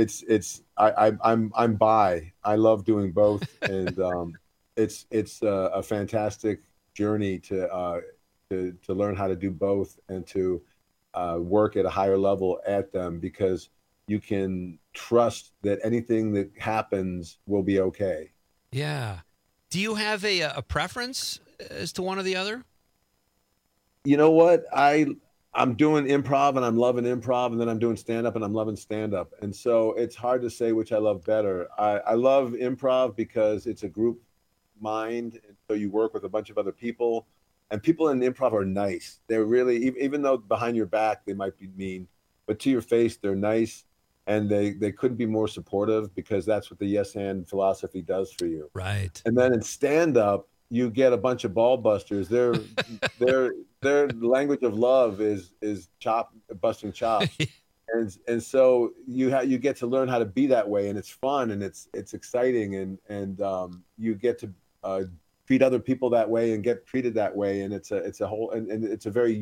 I'm bi. I love doing both, and it's a fantastic journey to learn how to do both and to work at a higher level at them, because you can trust that anything that happens will be okay. Yeah. Do you have a preference as to one or the other? You know what? I'm doing improv and I'm loving improv, and then I'm doing stand-up and I'm loving stand-up. And so it's hard to say which I love better. I love improv because it's a group mind, and so you work with a bunch of other people. And people in improv are nice. They're really, even though behind your back they might be mean, but to your face they're nice, and they couldn't be more supportive, because that's what the yes and philosophy does for you. Right. And then in stand up, you get a bunch of ball busters. Their language of love is busting chops. And so you get to learn how to be that way, and it's fun, and it's exciting, and you get to treat other people that way and get treated that way, and it's a whole, and it's a very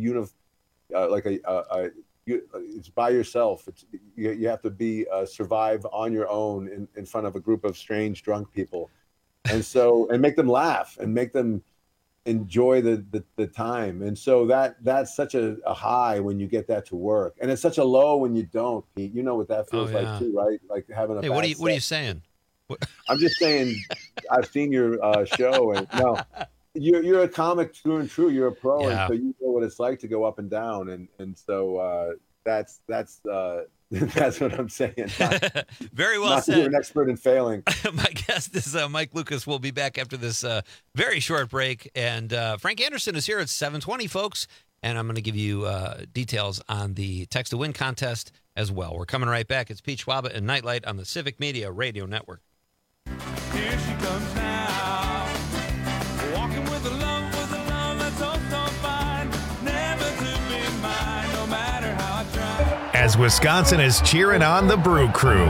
it's by yourself. You have to be survive on your own in front of a group of strange drunk people, and make them laugh and make them enjoy the time. And so that's such a high when you get that to work, and it's such a low when you don't, Pete. You know what that feels like too, right? Like having a Hey, what are you saying? I'm just saying, I've seen your show, and no, you're a comic through and true. You're a pro, and so you know what it's like to go up and down, and so that's what I'm saying. Very well not said. You're an expert in failing. My guest is Mike Lucas. We'll be back after this very short break, and Frank Anderson is here at 7:20, folks. And I'm going to give you details on the Text to Win contest as well. We're coming right back. It's Pete Schwaba and Nightlight on the Civic Media Radio Network. Here she comes now, walking with a love that's so fine, never to be mine, no matter how I try. As Wisconsin is cheering on the Brew Crew.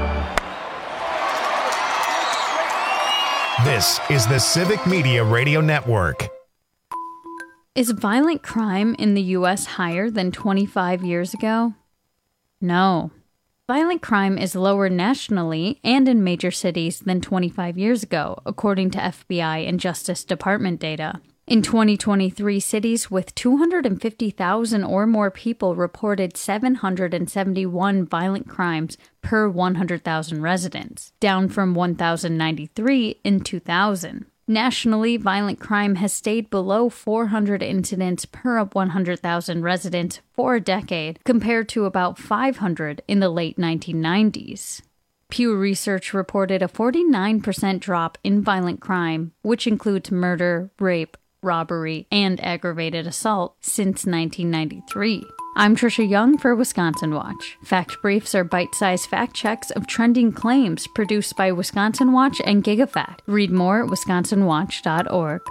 This is the Civic Media Radio Network. Is violent crime in the U.S. higher than 25 years ago? No. Violent crime is lower nationally and in major cities than 25 years ago, according to FBI and Justice Department data. In 2023, cities with 250,000 or more people reported 771 violent crimes per 100,000 residents, down from 1,093 in 2000. Nationally, violent crime has stayed below 400 incidents per 100,000 residents for a decade, compared to about 500 in the late 1990s. Pew Research reported a 49% drop in violent crime, which includes murder, rape, robbery, and aggravated assault since 1993. I'm Trisha Young for Wisconsin Watch. Fact Briefs are bite-sized fact checks of trending claims produced by Wisconsin Watch and GigaFact. Read more at wisconsinwatch.org.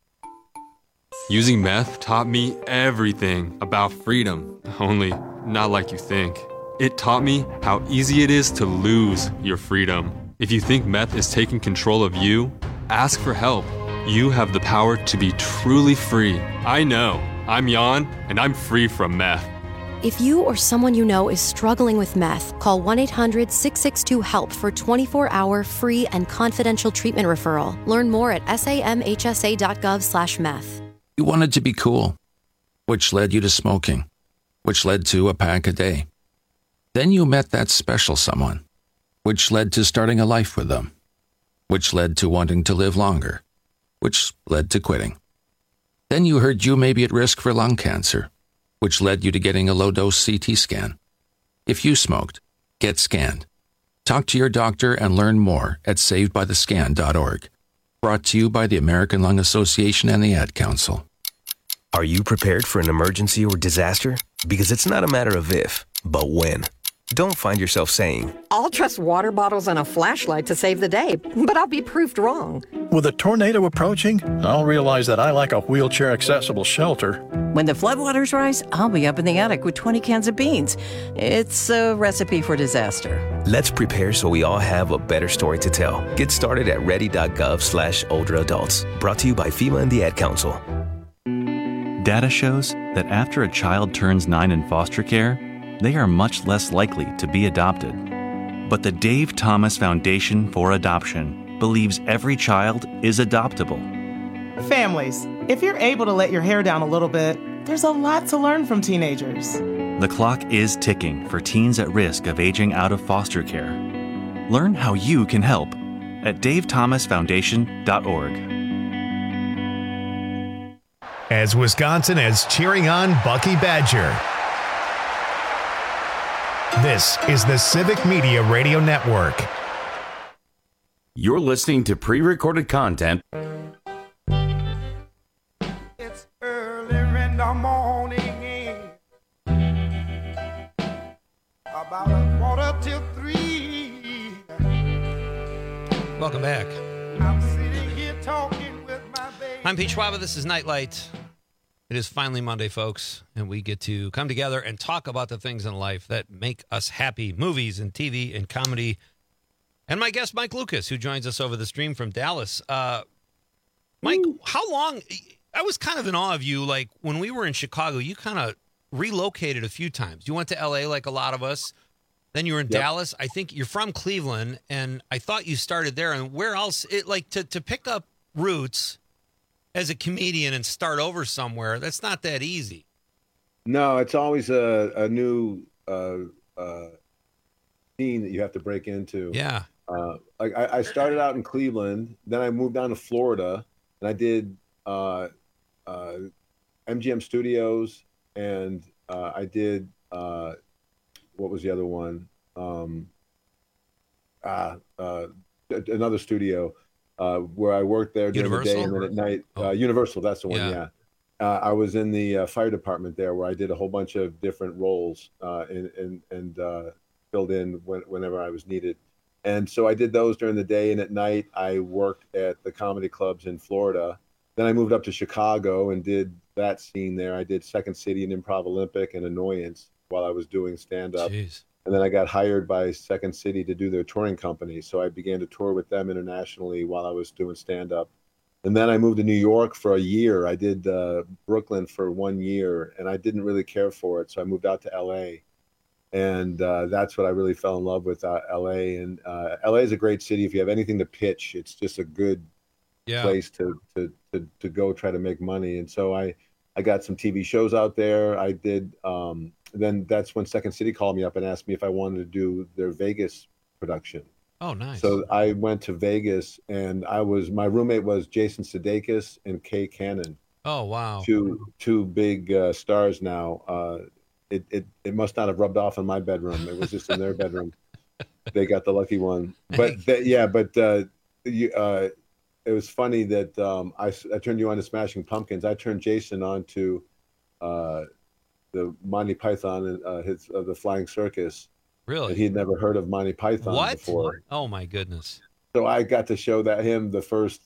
Using meth taught me everything about freedom, only not like you think. It taught me how easy it is to lose your freedom. If you think meth is taking control of you, ask for help. You have the power to be truly free. I know. I'm Jan, and I'm free from meth. If you or someone you know is struggling with meth, call 1-800-662-HELP for 24-hour free and confidential treatment referral. Learn more at samhsa.gov/meth. You wanted to be cool, which led you to smoking, which led to a pack a day. Then you met that special someone, which led to starting a life with them, which led to wanting to live longer, which led to quitting. Then you heard you may be at risk for lung cancer, which led you to getting a low-dose CT scan. If you smoked, get scanned. Talk to your doctor and learn more at savedbythescan.org. Brought to you by the American Lung Association and the Ad Council. Are you prepared for an emergency or disaster? Because it's not a matter of if, but when. Don't find yourself saying, I'll trust water bottles and a flashlight to save the day, but I'll be proved wrong. With a tornado approaching, I'll realize that I lack a wheelchair-accessible shelter. When the floodwaters rise, I'll be up in the attic with 20 cans of beans. It's a recipe for disaster. Let's prepare so we all have a better story to tell. Get started at ready.gov/older adults. Brought to you by FEMA and the Ad Council. Data shows that after a child turns 9 in foster care, they are much less likely to be adopted. But the Dave Thomas Foundation for Adoption believes every child is adoptable. Families, if you're able to let your hair down a little bit, there's a lot to learn from teenagers. The clock is ticking for teens at risk of aging out of foster care. Learn how you can help at davethomasfoundation.org. As Wisconsin is cheering on Bucky Badger. This is the Civic Media Radio Network. You're listening to pre-recorded content. It's early in the morning, about 2:45. Welcome back. I'm sitting here talking with my baby. I'm Pete Schwab. This is Nightlight. It is finally Monday, folks, and we get to come together and talk about the things in life that make us happy, movies and TV and comedy. And my guest, Mike Lucas, who joins us over the stream from Dallas. Mike, how long? I was kind of in awe of you. Like, when we were in Chicago, you kind of relocated a few times. You went to L.A. like a lot of us. Then you were in Dallas. I think you're from Cleveland, and I thought you started there. And where else? To pick up roots as a comedian and start over somewhere, that's not that easy. No, it's always a new scene that you have to break into. Yeah. Like I started out in Cleveland, then I moved down to Florida, and I did MGM Studios, and I did what was the other one? Another studio. Where I worked there during the day and then at night. Universal, that's the one, yeah. I was in the fire department there where I did a whole bunch of different roles and filled in whenever I was needed. And so I did those during the day, and at night I worked at the comedy clubs in Florida. Then I moved up to Chicago and did that scene there. I did Second City and Improv Olympic and Annoyance while I was doing stand-up. Jeez. And then I got hired by Second City to do their touring company. So I began to tour with them internationally while I was doing stand-up. And then I moved to New York for a year. I did Brooklyn for 1 year, and I didn't really care for it. So I moved out to L.A. And that's what I really fell in love with, L.A. And L.A. is a great city. If you have anything to pitch, it's just a good place to go try to make money. And so I got some TV shows out there. I did. Then that's when Second City called me up and asked me if I wanted to do their Vegas production. Oh, nice. So I went to Vegas, and my roommate was Jason Sudeikis and Kay Cannon. Oh, wow. Two big stars now. It must not have rubbed off in my bedroom. It was just in their bedroom. They got the lucky one. But it was funny that I turned you on to Smashing Pumpkins. I turned Jason on to the Monty Python and the Flying Circus. Really? And he'd never heard of Monty Python before. Oh my goodness! So I got to show him the first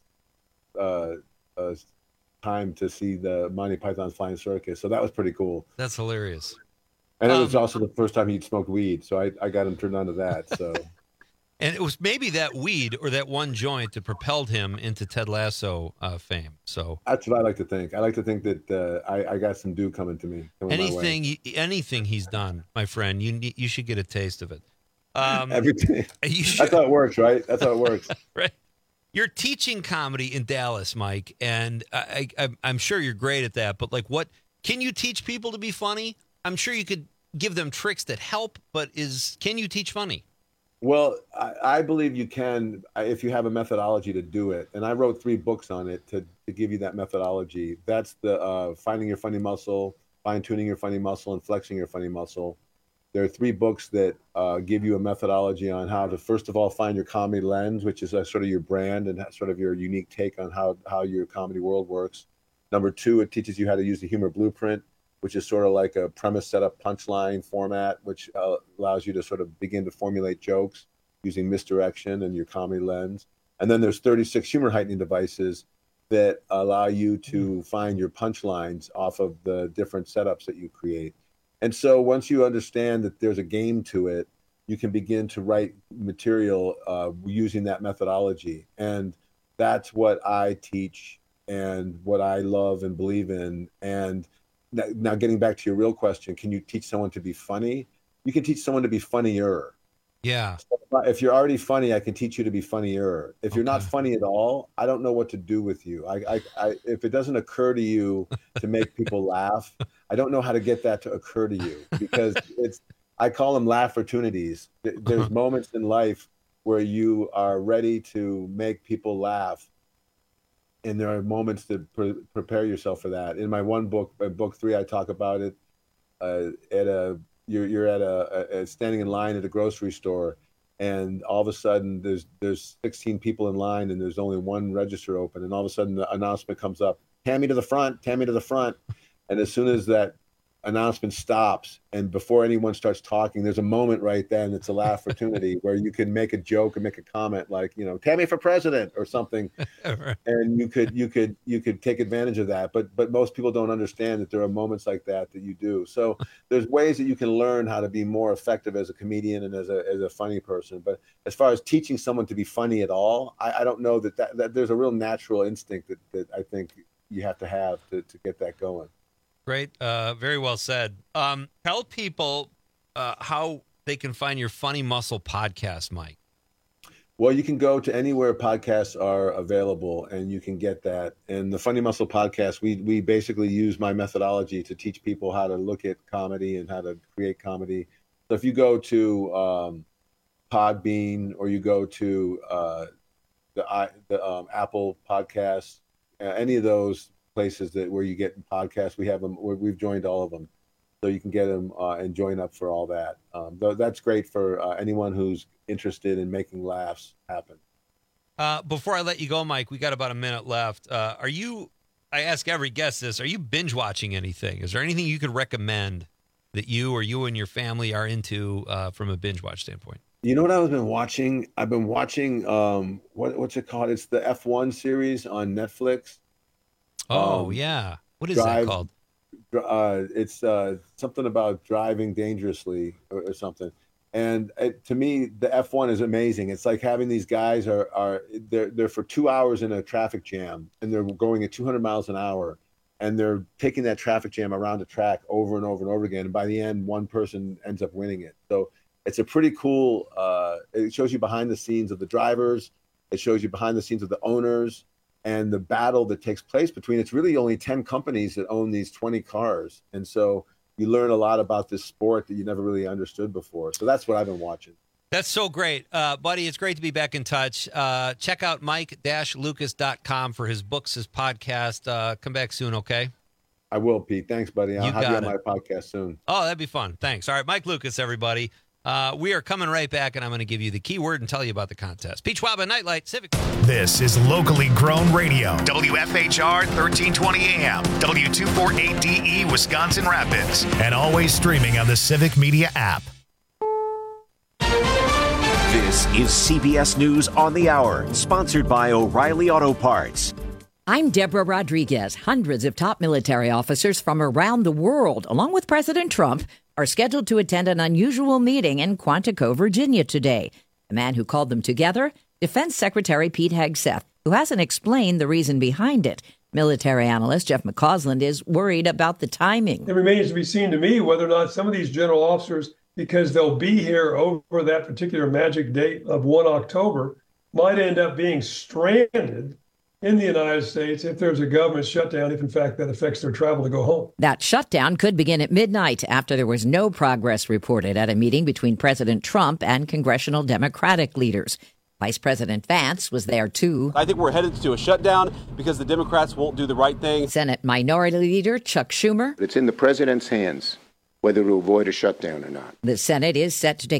time to see the Monty Python Flying Circus. So that was pretty cool. That's hilarious. And it was also the first time he'd smoked weed, so I got him turned on to that. So. And it was maybe that weed or that one joint that propelled him into Ted Lasso fame. So that's what I like to think. I like to think that I got some dew coming to me. Anything he's done, my friend, you should get a taste of it. Everything. That's how it works, right? That's how it works. Right. You're teaching comedy in Dallas, Mike, and I'm sure you're great at that. But what can you teach people to be funny? I'm sure you could give them tricks that help, but can you teach funny? Well, I believe you can if you have a methodology to do it. And I wrote 3 books on it to give you that methodology. That's the Finding Your Funny Muscle, Fine-Tuning Your Funny Muscle, and Flexing Your Funny Muscle. There are 3 books that give you a methodology on how to, first of all, find your comedy lens, which is sort of your brand and sort of your unique take on how your comedy world works. Number 2, it teaches you how to use the humor blueprint, which is sort of like a premise setup punchline format, which allows you to sort of begin to formulate jokes using misdirection and your comedy lens. And then there's 36 humor heightening devices that allow you to find your punchlines off of the different setups that you create. And so once you understand that there's a game to it, you can begin to write material using that methodology. And that's what I teach and what I love and believe in. And now getting back to your real question, can you teach someone to be funny? You can teach someone to be funnier. Yeah. If you're already funny, I can teach you to be funnier. If you're not funny at all, I don't know what to do with you. If it doesn't occur to you to make people laugh, I don't know how to get that to occur to you, because I call them laugh-opportunities. There's moments in life where you are ready to make people laugh. And there are moments to prepare yourself for that. In my one book, book 3, I talk about it. You're at a standing in line at a grocery store, and all of a sudden there's 16 people in line, and there's only one register open, and all of a sudden the announcement comes up: "Tammy to the front, Tammy to the front." And as soon as that announcement stops, and before anyone starts talking, there's a moment right then. It's a laugh opportunity where you can make a joke and make a comment like, "Tammy for president" or something, right. And you could take advantage of that. But most people don't understand that there are moments like that you do. So there's ways that you can learn how to be more effective as a comedian and as a funny person. But as far as teaching someone to be funny at all, I don't know that there's a real natural instinct that I think you have to get that going. Great. Very well said. Tell people how they can find your Funny Muscle podcast, Mike. Well, you can go to anywhere podcasts are available, and you can get that. And the Funny Muscle podcast, we basically use my methodology to teach people how to look at comedy and how to create comedy. So if you go to Podbean, or you go to the Apple Podcasts, any of those places where you get podcasts, we have them. We've joined all of them, so you can get them and join up for all that. That's great for anyone who's interested in making laughs happen. Before I let you go, Mike, we got about a minute left. I ask every guest this: are you binge watching anything? Is there anything you could recommend that you and your family are into from a binge watch standpoint? You know what I've been watching? I've been watching what's it called? It's the F1 series on Netflix. Oh, yeah. What is that called? It's something about driving dangerously or something. And to me, the F1 is amazing. It's like having these guys they're for 2 hours in a traffic jam, and they're going at 200 miles an hour, and they're taking that traffic jam around the track over and over and over again. And by the end, one person ends up winning it. So it's a pretty cool, it shows you behind the scenes of the drivers. It shows you behind the scenes of the owners. and the battle that takes place between, it's really only 10 companies that own these 20 cars. And so you learn a lot about this sport that you never really understood before. So that's what I've been watching. That's so great. Buddy, it's great to be back in touch. Check out mike-lucas.com for his books, his podcast. Come back soon, okay? I will, Pete. Thanks, buddy. I'll have you on my podcast soon. Oh, that'd be fun. Thanks. All right, Mike Lucas, everybody. We are coming right back, and I'm going to give you the keyword and tell you about the contest. Pete Schwab, Nightlight Civic. This is locally grown radio. WFHR 1320 AM, W248DE, Wisconsin Rapids, and always streaming on the Civic Media app. This is CBS News on the Hour, sponsored by O'Reilly Auto Parts. I'm Deborah Rodriguez. Hundreds of top military officers from around the world, along with President Trump, are scheduled to attend an unusual meeting in Quantico, Virginia today. The man who called them together, Defense Secretary Pete Hegseth, who hasn't explained the reason behind it. Military analyst Jeff McCausland is worried about the timing. It remains to be seen to me whether or not some of these general officers, because they'll be here over that particular magic date of 1 October, might end up being stranded in the United States if there's a government shutdown, if in fact that affects their travel to go home. That shutdown could begin at midnight after there was no progress reported at a meeting between President Trump and congressional Democratic leaders. Vice President Vance was there, too. I think we're headed to a shutdown because the Democrats won't do the right thing. Senate Minority Leader Chuck Schumer. It's in the president's hands whether to avoid a shutdown or not. The Senate is set to take